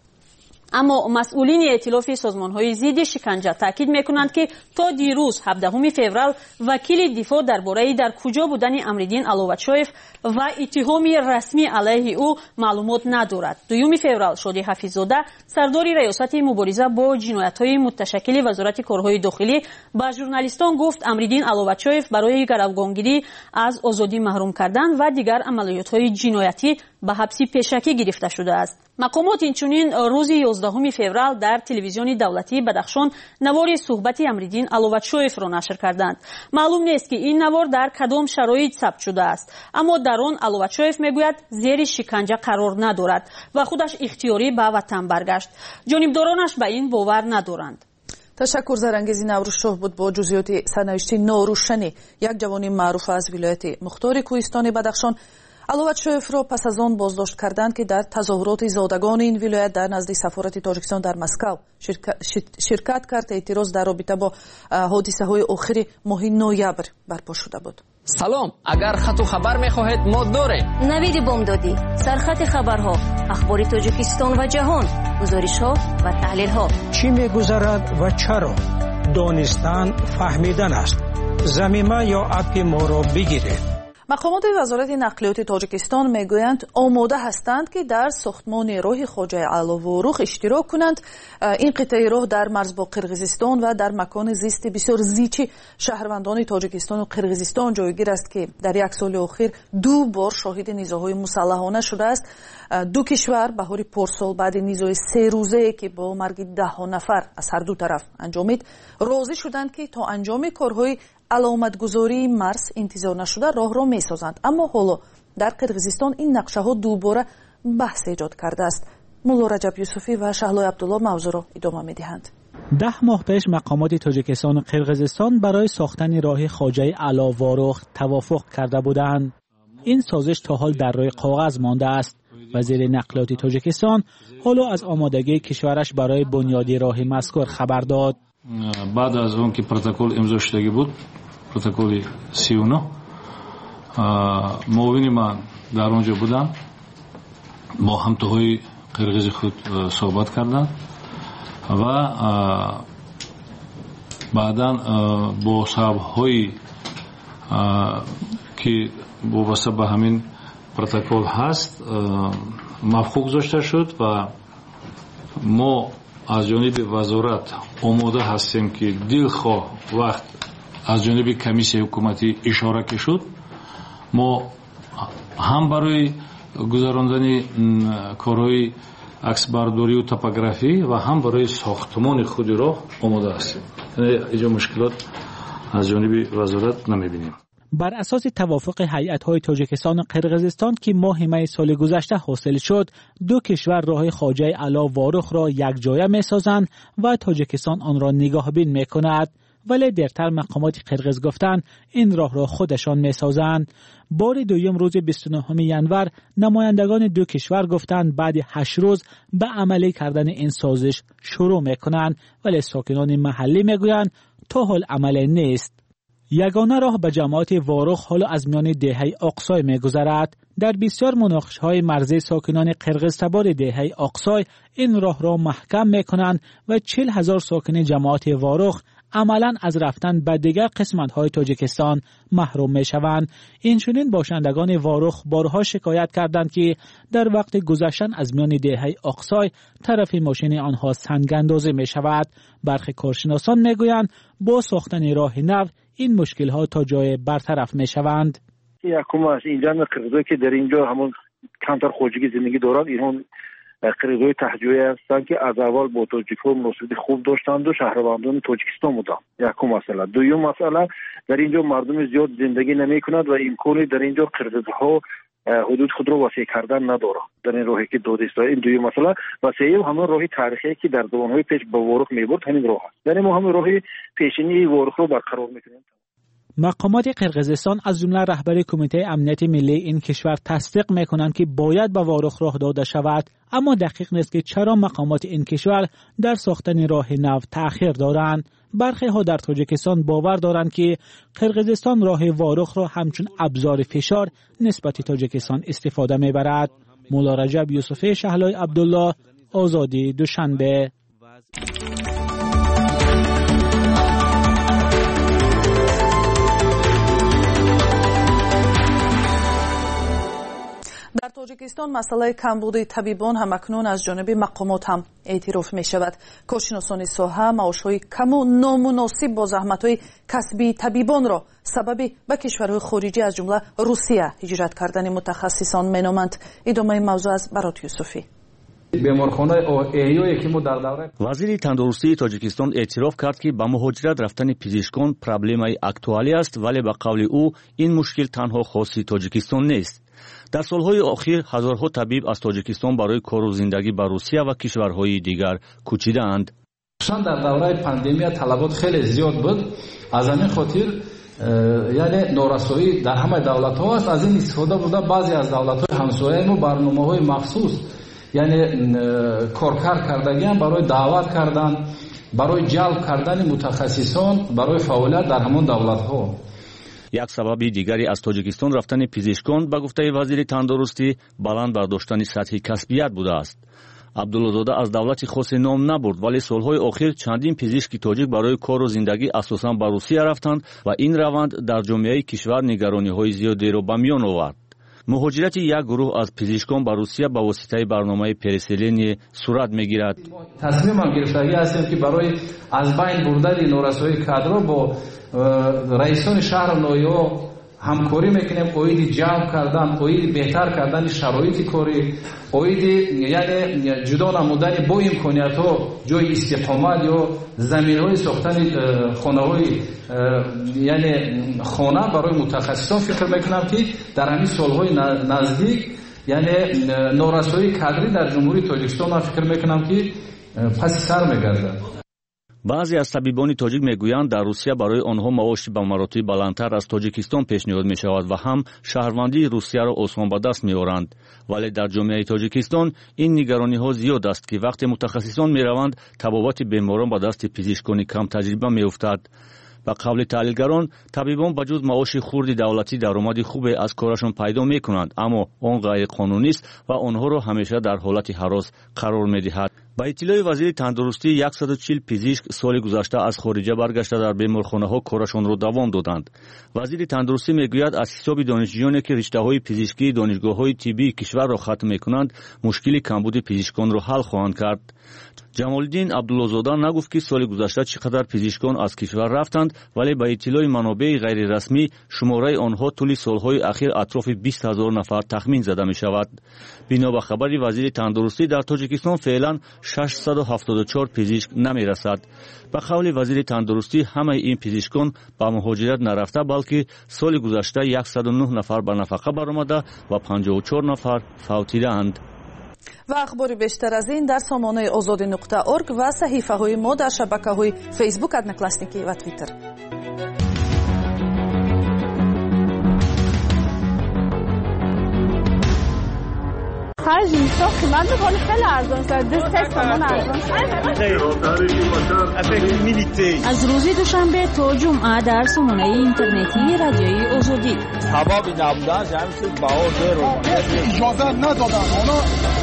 اما مسئولین ائتلاف سازمان‌های ضد شکنجه تاکید می‌کنند که تا دیروز هفدهم فوریه وکیل دفاع درباره در کجا بودن امرالدین علوتشویف و اتهام رسمی علیه او معلومات ندارد. دوم فوریه شادی حفیظ‌زاده سردار ریاست مبارزه با جنایت‌های متشکل وزارت کارهای داخلی با ژورنالیستان گفت امرالدین علوتشویف برای گروگانگیری از آزادی محروم کردن و دیگر عملیات‌های جنایتی به حبس پیشکی گرفته شده است. مقامات اینچنین روز یازدهم فوریه در تلویزیون دولتی بدخشان نوار صحبت امرالدین علوتشویف را نشر کردند. معلوم نیست که این نوار در کدام شرایط ثبت شده است، اما در آن علوتشویف میگوید زیر شکنجه قرار ندارد و خودش اختیاری به وطن برگشت. جانبدارانش به این باور ندارند. تشکر زرانگیز نوروزشاه بود با جزئیات سرنوشت ناروشنی یک جوان معروف از ولایت مختار کوهستان بدخشان. علوتشویف را پس از آن بازداشت کردند که در تظاهرات زادگان این ولایت در نزد سفارت تاجیکستان در مسکو شرکت کرد. اعتراض در رابطه با حادثه های آخر ماه نوامبر برپا شده بود. سلام، اگر خط و خبر میخواهید ما داریم. نوید بامدادی، سرخط خبرها، اخبار تاجیکستان و جهان، گزارش ها و تحلیل ها. چی میگذرد و چرا؟ دانستن فهمیدن است. ضمیمه یا اپ ما را بگیرید. مقامات وزارت نقلیات تاجیکستان میگویند آماده هستند که در ساختمان راه خواجه علوورخ اشتراک کنند. این قطعه راه در مرز با قرقیزستان و در مکان زیست بسیار زیچ شهروندان تاجیکستان و قرقیزستان جایگیر است که در یک سال اخیر دو بار شاهد نزاع‌های مسلحانه شده است. دو کشور بهار پارسال بعد نزاع سه روزه که با مرگ ده ها نفر از هر دو طرف انجامید راضی شدند که تا انجام کارهای علامتگذاری مرز انتظار نشده راه را می سازند. اما حالا در قرقیزستان این نقشه ها دوباره بحث ایجاد کرده است. مولا رجب یوسفی و شهلای عبدالله موضوع را ادامه می دهند. ده ماه پیش مقامات تاجیکستان و قرقیزستان برای ساختن راه خواجه علوورخ توافق کرده بودند. این سازش تا حال در روی کاغذ مانده است. وزیر نقلیات تاجیکستان حالا از آمادگی کشورش برای بنیادی راه مذکور خبر داد. بعد از اون که پروتکل امضا شدگی بود، پروتکل سی و نه، معاون من در اونجا بودم، با همتاهای قرغیز خود صحبت کردن و بعدا با صاحب‌های که وابسته به همین پروتکل هست موافقت گذاشته شد و ما از جانب وزارت آماده هستیم که دلخواه وقت از جانب کمیسیون حکومتی اشاره که شد ما هم برای گذراندن کارهای عکسبرداری و توپوگرافی و هم برای ساختمان خود را آماده هستیم. یعنی اینجا مشکلات از جانب وزارت نمیبینیم. بر اساس توافق هیئت‌های تاجیکستان و قرقیزستان که ماه می سال گذشته حاصل شد، دو کشور راه خواجه علا وارخ را یک جایه می‌سازند و تاجیکستان آن را نگاهبین می‌کند. ولی درتر مقامات قرقیز گفتند این راه را خودشان می‌سازند. بار دوم روز بیست و نهم ژانویه نمایندگان دو کشور گفتند بعد هشت روز به عملی کردن این سازش شروع می‌کنند، ولی ساکنان محلی می‌گویند تا حال عملی نیست. یگانه راه به جماعت وارخ حالا از میان دهه اقصای می‌گذرد. در بسیار مناقشه‌های مرزی ساکنان قرقیز تبار دهه اقصای این راه را محکم می‌کنند و چهل هزار ساکن جماعت وارخ عملاً از رفتن به دیگر قسمت‌های تاجیکستان محروم می‌شوند. اینچنین باشندگان وارخ بارها شکایت کردند که در وقت گذشتن از میان دهه اقصای طرف ماشین آنها سنگ‌اندازی می‌شود. برخی کارشناسان می‌گویند با ساختن راه نو این مشکل‌ها تا جای برطرف می‌شوند. یکم از اینجا قرقیزایی که در اینجا همون کمتر خواجگی زندگی دارند، اینها قرقیزای تهجویی هستند که از اول با تاجیک‌ها مناسبت خوب داشتند و شهروندان تاجیکستان بودند. یکم مسئله. دوم مسئله در اینجا مردم زیاد زندگی نمی‌کنند و امکانی در اینجا قرقیزها حدود خود را وسیع کردن نداره در این راهی که دادیست. این دوی مسئله و سوم همون راهی تاریخی که در زمانهای پیش به وارخ میبرد همین راه است. یعنی ما همون راهی پیشینی وارخ رو برقرار میکنیم. مقامات قرقیزستان از جمله رهبر کمیته امنیت ملی این کشور تصدیق میکنند که باید به وارخ راه داده شود، اما دقیق نیست که چرا مقامات این کشور در ساختن راه نو تأخیر دارند. برخی ها در تاجیکستان باور دارند که قرقیزستان راه وارخ را همچون ابزار فشار نسبت تاجیکستان استفاده میبرد. مولا رجب یوسف شهلای عبدالله، آزادی، دوشنبه. در تاجیکستان مسئله کمبود طبیبان هم اکنون از جانب مقامات هم اعتراف می شود. کارشناسان ساحه معاشهای کم و نامناسب با زحمت‌های کسبی طبیبان را سبب به کشورهای خارجی از جمله روسیه هجرت کردن متخصصان مینامند. ادامه موضوع از برات یوسفی. وزیر تندرستی تاجیکستان اعتراف کرد که با مهاجرت رفتن پزشکان پرابلمای اکتوالی است، ولی به قول او این مشکل تنها خاصی تاجیکستان نیست. در سالهای اخیر هزارها طبیب از تاجیکستان برای کار و زندگی به روسیه و کشورهای دیگر کوچیدند. در دوره پاندمی طلبات خیلی زیاد بود، از همین خاطر یعنی نورسایی در همه دولت ها است. از این استفاده بوده بعضی از دولت های همسایه ما برنامه های مخصوص یعنی کارکار کردگی برای دعوت کردن، برای جلب کردن متخصصان برای فعالیت در همون دولت ها. یک سبب دیگری از تاجیکستان رفتن پزشکان به گفته وزیر تندرستی بلند برداشتن سطح کسبیت بوده است. عبدالله‌زاده از دولت خاص نام نبرد، ولی سالهای اخیر چندین پزشک تاجیک برای کار و زندگی اساساً به روسیه رفتند و این روند در جامعه کشور نگرانی‌های زیادی را به میان آورد. مهاجرت یک گروه از پزشکان به روسیه به واسطه برنامه پرسلین صورت میگیرد. تصمیم هم گرفتگی هستیم که برای از بین بردن نورسایی کادر با رئیسان شهر نویا همکاری میکنیم، اوید جمع کردن، اوید بهتر کردن شرایط کاری، اوید یعنی جدا نمودن با امکانیت ها جای استقامت یا زمین های ساختن خانه های یعنی خانه برای متخصصان فکر میکنم که در همین سالهای نزدیک یعنی نورسایی کادری در جمهوری تاجیکستان فکر میکنم که پس سر میگرده. баъзе аз табибони тоҷик мегӯянд дар русия барои онҳо маоши ба маротиби баландтар аз тоҷикистон пешниҳод мешавад ва ҳам шаҳрвандии русияро осон ба даст меоранд. вале дар ҷомеаи тоҷикистон ин нигарониҳо зиёд аст ки вақте мутахассисон мераванд табобати беморон ба дасти пизишкони камтаҷриба меуфтад. ба қавли таҳлилгарон, табибон ба ҷуз маоши хурди давлатӣ даромади хубе аз корашон пайдо мекунанд, аммо он ғайриқонунист ва онҳоро ҳамеша дар ҳолати ҳарос қарор медиҳад. ба иттилои вазири тандурустӣ яксаду чил пизишк соли гузашта аз хориҷа баргашта дар беморхонаҳо корашонро давом доданд. вазири тандурустӣ мегӯяд аз ҳисоби донишҷӯёне ки риштаҳои пизишкии донишгоҳҳои тиббии кишварро хатм мекунанд, мушкили камбуди пизишконро ҳал хоҳанд кард. ҷамолиддин абдуллозода нагуфт ки соли гузашта чӣ қадар пизишкон аз кишвар рафтанд, вале ба иттилои манобеи ғайрирасмӣ шумораи онҳо тӯли солҳои ахир атрофи бист ҳазор нафар тахмин зада мешавад. бино ба хабари вазири тандурустӣ, дар тоҷикистон феълан шашсаду ҳафтоду чор пизишк намерасад. ба қавли вазири тандурустӣ, ҳамаи ин пизишкон ба муҳоҷират нарафта, балки соли гузашта яксаду нӯҳ нафар ба нафақа баромада ва панҷоҳу чор нафар фавтидаанд. ва ахбори бештар аз ин дар сомонаи озоди нуқта орг ва саҳифаҳои мо дар шабакаҳои фейсбук, одноклассники ва твиттер. خرج میشه قیمت ولی خیلی ارزان شد. دست سامان ارزان شد. از روز دوشنبه تا جمعه در سامانه اینترنتی رادیوی آزادی. سبب نبودن جمعیت بهار رو اجازه ندادن. اونا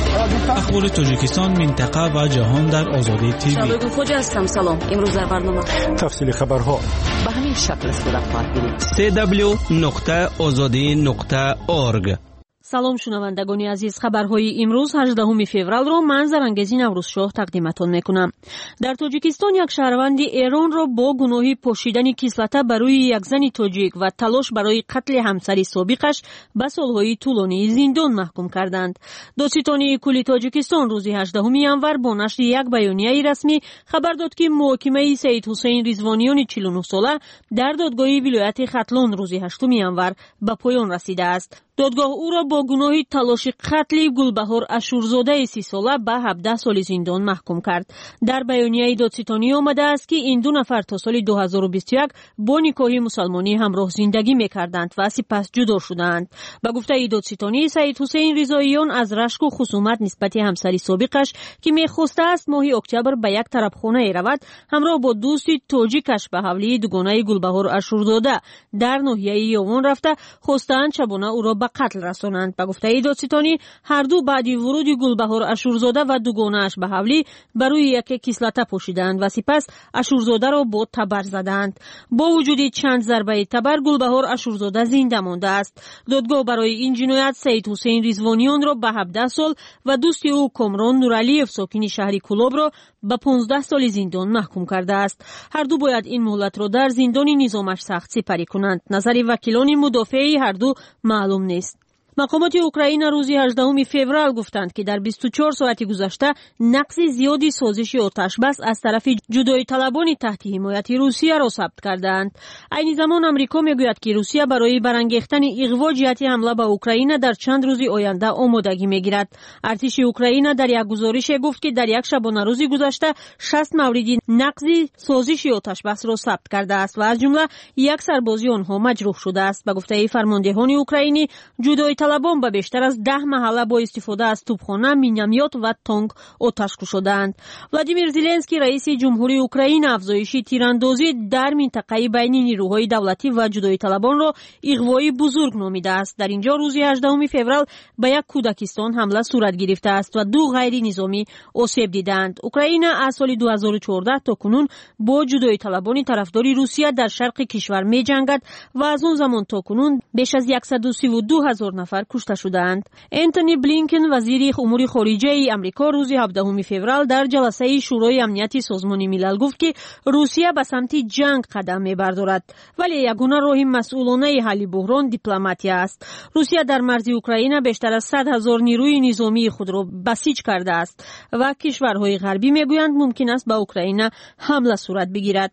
اخبار تاجیکستان، منطقه و جهان در آزادی تیوی. شبکه خوجا هستم. سلام. امروز در برنامه تفصیل خبرها به همین شکل صورت خواهد سی دبلیو نقطه آزادی نقطه اورگ. салом шунавандагони азиз, хабарҳои имрӯз ҳаждаҳуми февралро ман Зарангези Наврӯзшоҳ тақдиматон мекунам. дар тоҷикистон як шаҳрванди Эронро бо гуноҳи пошидани кислота ба рӯи як зани тоҷик ва талош барои қатли ҳамсари собиқаш ба солҳои тӯлонии зиндон маҳкум карданд. додситони кулли Тоҷикистон рӯзи ҳаждаҳуми январ бо нашри як баёнияи расмӣ хабар дод, ки муҳокимаи Саид Ҳусейн Ризвонёни чилу нӯҳ сола дар додгоҳи вилояти Хатлон рӯзи ҳаштуми январ ба поён расидааст. додгоҳ ӯро бо гуноҳи талоши қатли Гулбаҳор Ашурзодаи си сола ба ҳабдаҳ соли зиндон маҳкум кард. дар баёнияи додситонӣ омадааст, ки ин ду нафар то соли ду ҳазору бисту як бо никоҳи мусалмонӣ ҳамроҳ зиндагӣ мекарданд ва сипас ҷудо шудаанд. ба гуфтаи додситонӣ, Саид Ҳусейн Ризоиён аз рашку хусумат нисбати ҳамсари собиқаш, ки мехостааст моҳи октябр ба як тарабхонае равад, ҳамроҳ бо дӯсти тоҷикаш ба ҳавлии дугонаи Гулбаҳор Ашурзода дар ноҳияи Ёвон рафта, хостаанд шабона ӯро ба қатл расонанд. ба гуфтаи додситонӣ, ҳарду баъди вуруди Гулбаҳор Ашурзода ва дугонааш ба ҳавлӣ ба рӯи яке кислота пошиданд ва сипас Ашурзодаро бо табар заданд. бо вуҷуди чанд зарбаи табар Гулбаҳор Ашурзода зинда мондааст. додгоҳ барои ин ҷиноят Саид Ҳусейн Ризвонёнро ба ҳабдаҳ сол ва дӯсти ӯ Комрон Нуралиев сокини шаҳри Кулобро ба понздаҳ соли зиндон маҳкум кардааст. ҳарду бояд ин муҳлатро дар зиндони низомаш сахт сипарӣ кунанд. назари вакилони мудофиаи ҳарду маълум нест. мақомоти Украина рӯзи ҳаждаҳуми феврал гуфтанд, ки дар бисту чор соати гузашта нақси зиёди созиши оташбас аз тарафи ҷудоиталабони таҳти ҳимояти Русияро сабт кардаанд. айни замон Амрико мегӯяд, ки Русия барои барангехтани иғво ҷиҳати ҳамла ба Украина дар чанд рӯзи оянда омодагӣ мегирад. артиши Украина дар як гузорише гуфт, ки дар як шабонарӯзи гузашта шаст мавриди нақзи созиши оташбасро сабт кардааст ва аз ҷумла як сарбози онҳо маҷрӯҳ шудааст. ба гуфтаи фармондеҳони украинӣ, ҷудои талабон ба бештар аз даҳ маҳалла бо истифода аз тӯбхона, миномёт ва тонк оташ кушоданд. Владимир Зеленский, раиси ҷумҳури Украина, афзоиши тирандозӣ дар минтақаи байни нирӯҳои давлатӣ ва ҷудоиталабонро иғвои бузург номидааст. дар ин ҷо рӯзи ҳаждаҳуми феврал ба як кӯдакистон ҳамла сурат гирифтааст ва ду ғайринизомӣ осеб дидаанд. Украина аз соли ду ҳазору чордаҳ то кунун бо ҷудоиталабони тарафдори Русия дар шарқи кишвар меҷангад ва аз он замон то кунун беш аз яксаду сиву ду ҳазор нафар кушта шудаанд. Энтони Блинкен, вазири умури хориҷаи Амрико, рӯзи ҳабдаҳуми феврал дар ҷаласаи шӯрои амнияти созмони милал гуфт, ки Русия ба самти ҷанг қадам мебардорад, вале ягона роҳи масъулонаи ҳалли буҳрон дипломатия аст. Русия дар марзи Украина бештар аз сад ҳазор нирӯи низомии худро басиҷ кардааст ва кишварҳои ғарбӣ мегӯянд мумкин аст ба Украина ҳамла сурат бигирад.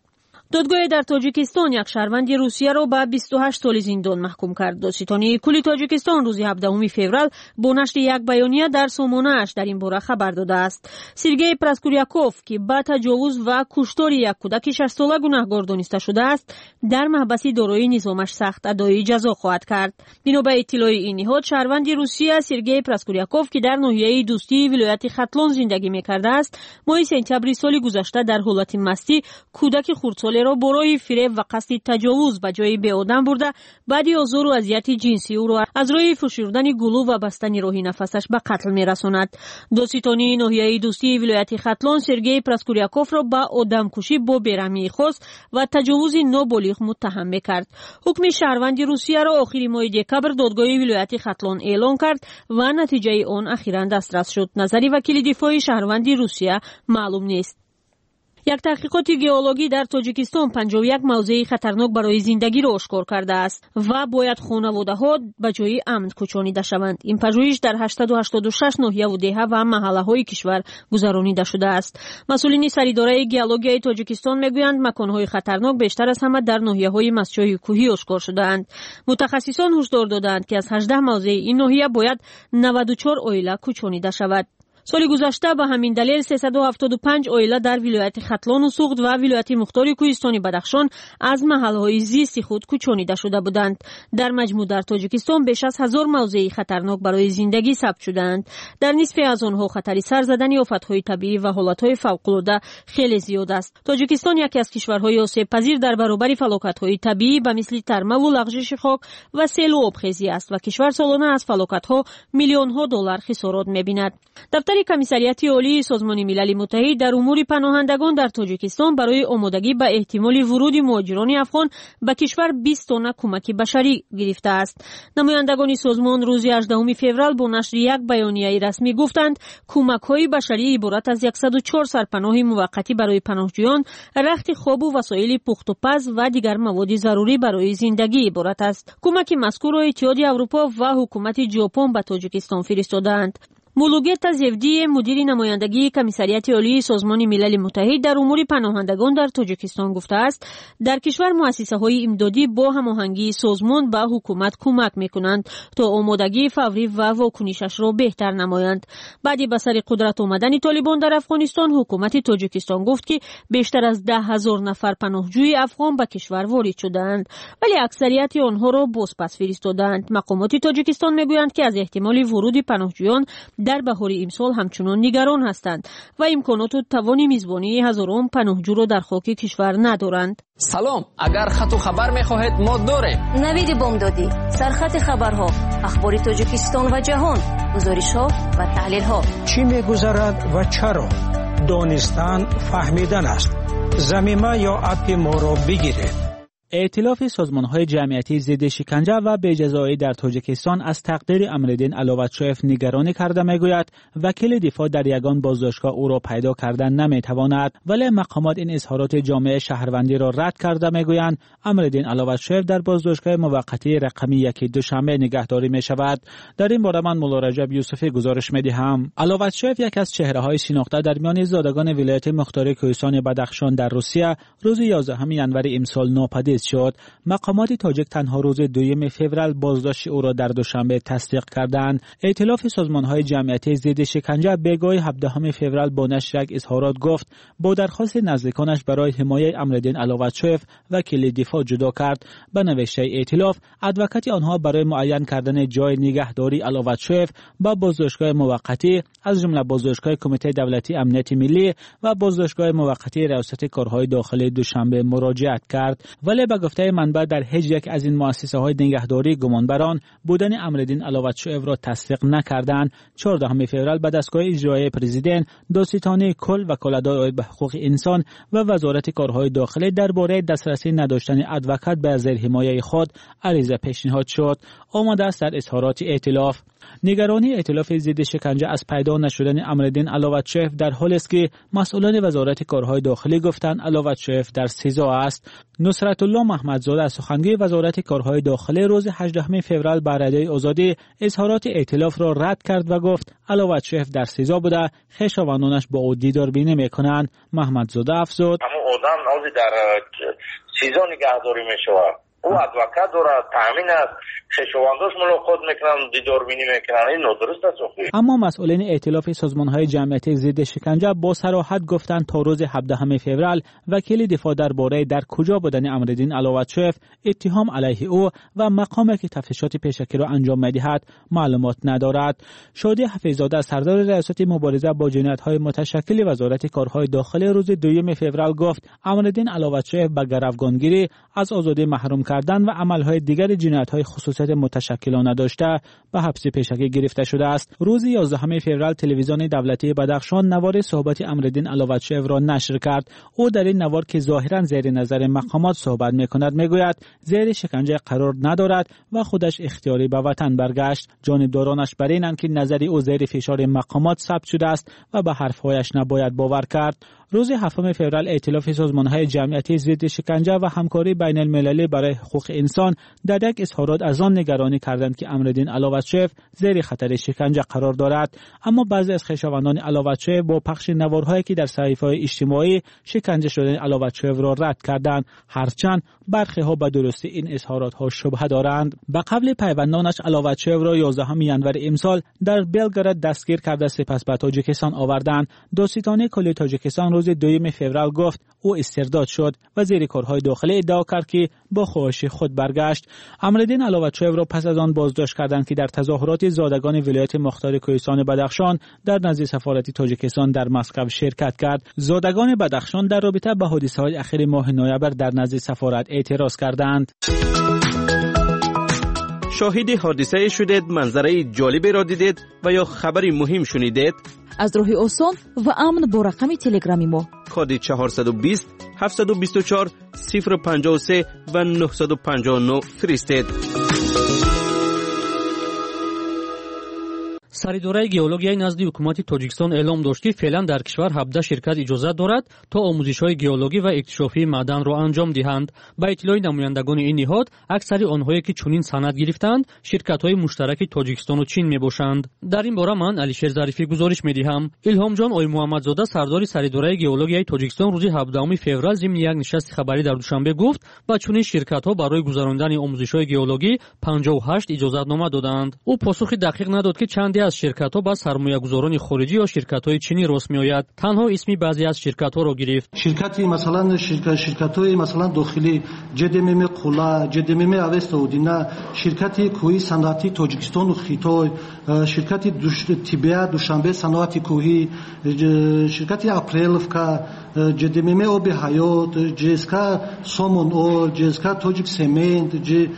دادگاه در تاجیکستان یک شهروند روسیه را به بیست و هشت سال زندان محکوم کرد. دادستانی کل تاجیکستان روز هفدهم فوریه با نشر یک بیانیه در سامانه‌اش در این باره خبر داده است. سرگئی پراسکوریاکوف که با تجاوز و کشتار یک کودک شش ساله گناهکار دانسته شده است، در محبس دارای نظامش سخت ادای جزا خواهد کرد. بنا به اطلاع این نهاد، شهروند روسیه سرگئی پراسکوریاکوف که در ناحیه دوستی ولایت ختلون زندگی می‌کرده است، ماه سپتامبر سال گذشته در حالت مستی کودک خردسال را برای فریب و قصد تجاوز به جای به آدم برده، بعد آزار و اذیت جنسی او را از راه فشردن گلو و بستن راه نفسش به قتل می‌رساند. دادستانی ناحیه دوستی ولایت ختلون سرگئی پراسکوریاکوف را به آدمکشی با بیرحمی خاص و تجاوز نابالغ متهم می‌کرد. حکم شهروند روسیه را آخر ماه دکبر دادگاه ولایت ختلون اعلام کرد و نتیجه آن اخیراً دسترس شد. نظری وکیل دفاع شهروند روسیه معلوم نیست. یک تحقیقات ژئولوژی در تاجیکستان پنجاه و یک موضع خطرناک برای زندگی را آشکار کرده است و باید خانواده‌ها به جای امن کوچانیده شوند. این پژوهش در هشتصد و هشتاد و شش ناحیه و دهه و محله‌های کشور گذرانیده شده است. مسئولین سریداره ژئولوژی تاجیکستان میگویند مکان‌های خطرناک بیشتر از همه در ناحیه‌های مسجای کوهی آشکار شده‌اند. متخصصان هشدار دادند که از هجده موضع این ناحیه باید نود و چهار عائله کوچانیده شود. سال گذشته به همین دلیل سیصد و هفتاد و پنج عائله در ولایت ختلون و سوخت و ولایت مختار کوهستانی بدخشان از محلهای زیست خود کوچانیده شده بودند. در مجموع در تاجیکستان بیش از هزار موضع خطرناک برای زندگی ثبت شدند. در نصف از آنها خطر سر زدن آفتهای طبیعی و حالتهای فوق‌العاده خیلی زیاد است. تاجیکستان یکی از کشورهای آسیب پذیر در برابر فلاکت‌های طبیعی به مثل ترمه و لغزش خاک و سیل و آبخیزی است و کشور سالانه از فلاکت‌ها میلیون‌ها دلار خسارات می‌بیند. دفتر کمیسریت عالی سازمان ملل متحد در امور پناهندگان در تاجیکستان برای آمادگی به احتمال ورود مهاجران افغان به کشور بیست تن کمک بشری گرفته است. نمایندگان سازمان روز هجدهم فوریه با نشر یک بیانیه رسمی گفتند کمک‌های بشری عبارت از صد و چهار سرپناه موقتی برای پناهجویان، رخت خواب و وسایل پخت و پز و دیگر مواد ضروری برای زندگی عبارت است. کمک مذکور را اتحادیه اروپا و حکومت ژاپن به تاجیکستان فرستادند. مولوگتا زفدی مدیر نمایندگی کمیسریت عالی سازمان ملل متحد در امور پناهندگان در تاجیکستان گفته است در کشور مؤسسه‌های امدادی با هماهنگی سازمان به حکومت کمک می‌کنند تا آمادگی فوری و واکنشش را بهتر نمایند. بعد به سر قدرت آمدن طالبان در افغانستان، حکومت تاجیکستان گفت که بیشتر از ده هزار نفر پناهجوی افغان به کشور وارد شدند، ولی اکثریت آنها را بازپس فرستادند. مقامات تاجیکستان می‌گویند که از احتمال ورود پناهجویان در بهار امسال همچنان نگران هستند و امکانات و توان میزبانی هزاران پناهجو را در خاک کشور ندارند. سلام، اگر خط و خبر می‌خواهید ما داریم. نوید بامدادی، سرخط خبرها، اخبار تاجیکستان و جهان، گزارش‌ها و تحلیل‌ها. چی می‌گذرد و چرا؟ دانستن فهمیدن است. ضمیمه یا اپ ما را بگیرید. ائتلاف سازمان‌های جمعیتی ضد شکنجه و بی‌جزایی در تاجیکستان از تقدیر امرالدین علاوتشویف نگرانی کرده می‌گوید وکیل دفاع در یگان بازداشتگاه او را پیدا کردن نمی‌تواند، ولی مقامات این اظهارات جامعه شهروندی را رد کرده می‌گویند امرالدین علاوتشویف در بازداشتگاه موقتی رقمی یک دوشنبه نگهداری می‌شود. در این باره من مولا رجب یوسفی گزارش می‌دهم. علاوتشویف یک از چهره‌های شناخته در میان زادگان ولایت مختار کوهستان بدخشان در روسیه روز یازدهم ژانویه امسال ناپدید شد. مقامات تاجیک تنها روز دوم فوریه بازداشت او را در دوشنبه تصدیق کردند. ائتلاف سازمان‌های جمعیتی ضد شکنجه بگاه هفدهم فوریه با نشر یک اظهارات گفت با درخواست نزدیکانش برای حمایت امرالدین علاوتشویف وکیل دفاع جدا کرد. به نوشته ائتلاف، ادوکات آنها برای معین کردن جای نگهداری علاوتشویف با بازداشتگاه موقتی از جمله بازداشتگاه کمیته دولتی امنیت ملی و بازداشتگاه موقتی ریاست کارهای داخلی دوشنبه مراجعت کرد، ولی به گفته منبع در هیچ یک از این مؤسسه‌های نگهداری گمانبران بودن امرالدین علاوتشویف را تصدیق نکردند. چهاردهم فوریه به دستگاه اجرایی پرزیدنت، دادستانی کل، وکالت‌های به حقوق انسان و وزارت کارهای داخلی درباره دسترسی نداشتن ادوکات به زیر حمایت خود عریضه پیشنهاد شد. آمده است در اظهارات ائتلاف نگرانی ائتلاف ضد شکنجه از پیدا نشدن امرالدین علاوتچیف در حالی است که مسئولان وزارت کارهای داخلی گفتند علاوتچیف در سزا است. نصرت الله محمدزاده از سخنگوی وزارت کارهای داخلی روز هجدهم فوریه بر رادیوی آزادی اظهارات ائتلاف را رد کرد و گفت علاوتچیف در سزا بوده، خویشاوندانش با او دیدار بینی میکنند. محمدزاده افزود: اما آدم از در سزا نگهداری میشود، او ادوکات دارد، تامین است، خویشاونداش ملاقات میکنن، دیدار بینی میکنن، این نادرست است. اما مسئولین ائتلاف سازمان‌های جمعیتی ضد شکنجه با صراحت گفتند تا روز هفدهم فوریه وکیل دفاع درباره در کجا بودن امرالدین علاوتچیف، اتهام علیه او و مقامی که تفتیشات پیشکی را انجام می‌دهد معلومات ندارد. شادی حفیظ‌زاده سردار ریاست مبارزه با جنایت‌های متشکل وزارت کارهای داخلی روز دوم فوریه گفت امرالدین علاوتچیف به گروگانگیری، از آزادی محروم کردن و عملهای دیگر جنایت‌های خصوصیت متشکلانه داشته به حبس پیشکی گرفته شده است. روز یازدهم فوریه تلویزیون دولتی بدخشان نوار صحبت امرالدین علاوتچیف را نشر کرد. او در این نوار که ظاهراً زیر نظر مقامات صحبت می‌کند میگوید زیر شکنجه قرار ندارد و خودش اختیاری به وطن برگشت. جانبدارانش بر اینند که نظر او زیر فشار مقامات ثبت شده است و به حرف‌هایش نباید باور کرد. روز هفتم فوریه ائتلاف سازمان‌های جمعیتی ضد شکنجه و همکاری بین المللی برای حقوق انسان در یک اظهارات از آن نگرانی کردند که امرالدین علاوتچیف زیر خطر شکنجه قرار دارد. اما بعضی از خویشاوندان علاوتچیف با پخش نوارهایی که در صحیفه‌های اجتماعی شکنجه شدن علاوتچیف را رد کردند، هرچند برخی ها به درستی این اظهارات ها شبهه دارند. به قبل پیوندانش علاوتچیف را یازدهم ژانویه امسال در بلگراد دستگیر کرده سپس به تاجیکستان آوردند. دادستانی کل تاجیکستان روز دوم فوریه گفت او استرداد شد. وزیر کارهای داخلی ادعا کرد که با خواهش خود برگشت. امرالدین علاوتچیف را پس از آن بازداشت کردند که در تظاهرات زادگان ولایت مختار کوهستان بدخشان در نزد سفارت تاجیکستان در مسکو شرکت کرد. زادگان بدخشان در رابطه با حادثه‌های اخیر ماه نوامبر در نزد سفارت اعتراض کردند. شاهد حادثه شدید، منظره جالبی را دیدید و یا خبری مهم شنیدید؟ از راه آسان و امن با رقم تلگرامی ما کد چهارصد و بیست هفتصد و بیست و چهار صفر پنجاه و سه و نهصد و پنجاه و نه فرستید. سریدورای گئولوژیای نزدی حکومت تاجیکستان اعلام داشت که فعلا در کشور هفده شرکت اجازه دارد تا آموزش‌های گئولوژی و اکتشافی معدن را انجام دهند. با اطلاع نمایندگان این نهاد، اکثر آنهایی که چنین سند گرفتند، شرکت‌های مشترک تاجیکستان و چین میباشند. در این باره من علیشیر ظریفی گزارش میدهم. الهام جان آی محمدزاده سردار سریدورای گئولوژیای تاجیکستان روز هفدهم فوریه ضمن یک نشست خبری در دوشنبه گفت با چنین شرکت‌ها برای گذراندن آموزش‌های گئولوژی پنجاه و هشت اجازه‌نامه دادند. او پاسخی دقیق نداد که چندی از شرکت‌ها با سرمایه‌گذاران خارجی یا شرکت‌های چینی راست می‌آید. تنها اسمی بعضی از شرکت‌ها را گرفت. شرکتی مثلا شرکت شرکت‌های مثلا داخلی جدمم قولا، جدمم اوستودینا، شرکتی کوهی صنعتی تاجیکستان و خیتای، شرکتی تیبیا دوشنبه صنعتی کوهی، شرکتی اپریلفکا، جدمم آب حیات، جسکا سومون اول، جسکا تاجیک سمنت،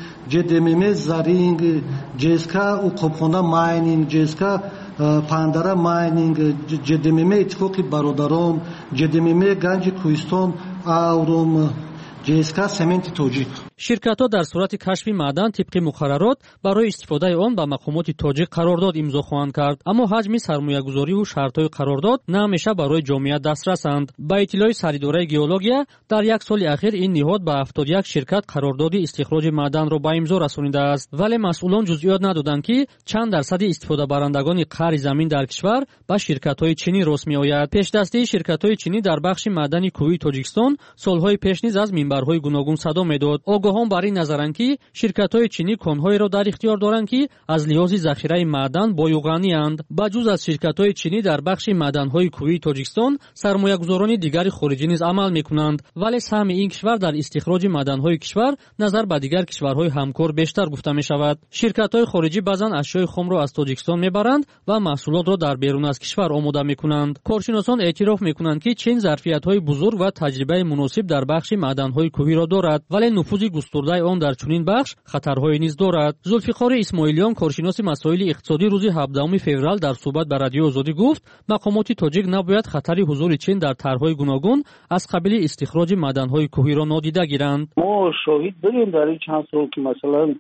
جدمم زرینگ، جسکا اوقابخانه ماینینگ، جسکا پاندارا ماینینگ، جدمم اتفاقی برادران، جدمم گنج کوهستان آورم، جسکا سمنت تاجیک. شرکت‌ها در صورت کشف معدن طبق مقررات برای استفاده آن با مقامات تاجیک قرارداد امضا خواهند کرد، اما حجم سرمایه‌گذاری و شرط‌های قرارداد نه همیشه برای جامعه دسترسند. با اطلاع سریدورای گئولوژیا در یک سال اخیر این نهاد با هفتاد و یک شرکت قرارداد استخراج معدن را به امضا رسانیده است، ولی مسئولان جزئیات ندادند که چند درصد استفاده برندگان قرض زمین در کشور با شرکت‌های چینی راست می‌آید. پیش‌دستی شرکت‌های چینی در بخش معدنی کوهی تاجیکستان سال‌های پیش نیز از منبرهای گوناگون صدا می‌داد. هم بر این نظرند که شرکت‌های چینی کان‌هایی را در اختیار دارند که از لحاظ ذخیره معدن بایوغنی‌اند. بجز از شرکت‌های چینی در بخش معدن‌های کوهی تاجیکستان سرمایه‌گذاران دیگر خارجی نیز عمل می‌کنند، ولی سهم این کشور در استخراج معدن‌های کشور نظر به دیگر کشورهای همکار بیشتر گفته می‌شود. شرکت‌های خارجی بعضن اشیاء خام را از تاجیکستان می‌برند و محصولات را در بیرون از کشور آماده می‌کنند. کارشناسان اعتراف می‌کنند که چین ظرفیت‌های بزرگ و تجربه مناسب در بخش معدن‌های کوهی را دارد، ولی نفوذ گسترده آن در چنین بخش خطرهای نیز دارد. زلفقار اسماعیلیان کارشناس مسائل اقتصادی روز هفدهم فوریه در صحبت با رادیو آزادی گفت مقامات تاجیک نباید خطر حضور چین در طرح‌های گوناگون از قبیل استخراج معدن‌های کوهی را نادیده گیرند. ما شاهد بودیم در این چند سال که مثلا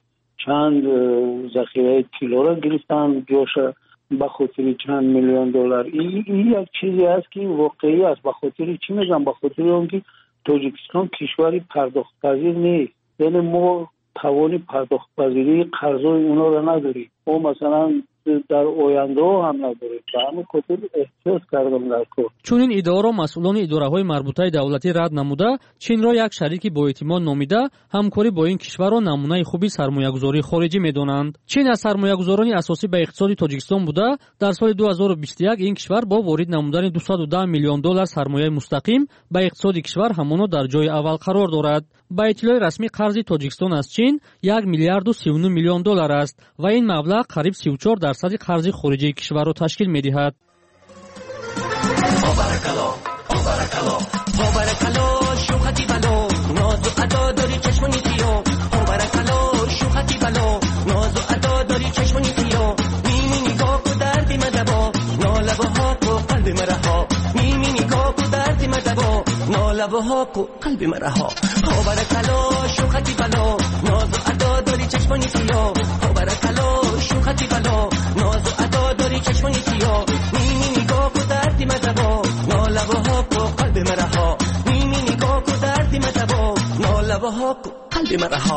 چند ذخیره کیلو را گرفتن جوش به خاطر چند میلیون دلار. این یک چیزی است که واقعی است. به خاطر چی میگم؟ به خاطر اونکه تاجیکستان کشوری پرداخت پذیر نیست. یعنی ما توان پرداخت پذیری قرضای اونا را نداریم. ما مثلا در آینده هم نداریم. به همین خاطر احساس کردم در کار. چون این ادعا را مسئولان اداره‌های مربوطه دولتی رد نموده، چین را یک شریک با اعتماد نامیده، همکاری با این کشور را نمونه خوبی سرمایه‌گذاری خارجی می‌دانند. چین از سرمایه‌گذاران اساسی به اقتصاد تاجیکستان بوده. در سال دو هزار و بیست و یک این کشور با وارد نمودن دویست و ده میلیون دلار سرمایه مستقیم به اقتصاد کشور همانا در جای اول قرار دارد. با اطلاع رسمی قرض تاجیکستان از چین یک میلیارد و سی و نه میلیون دلار است و این مبلغ قریب سی و چهار درصد قرض خارجی کشور را تشکیل می‌دهد. لبها کو قلب مرا ها برکلا شوختی بلا ناز و ادا داری چشمانی سیاه ها برکلا شوختی بلا ناز و ادا داری چشمانی سیاه نیمی نگاه کو دردی مدبا نالبها کو قلب مرا ها نیمی نگاه کو دردی مدبا نالبها کو قلب مرا ها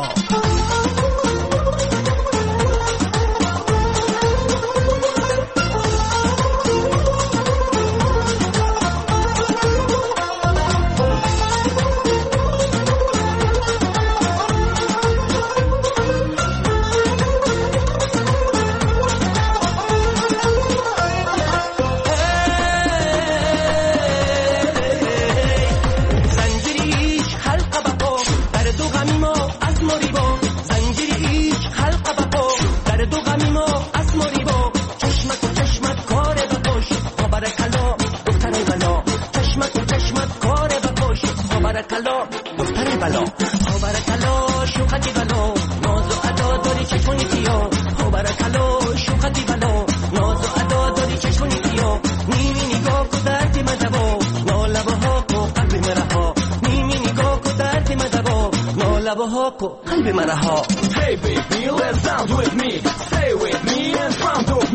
قلب مرا ها. Hey baby, let's dance with me. Stay with me and from to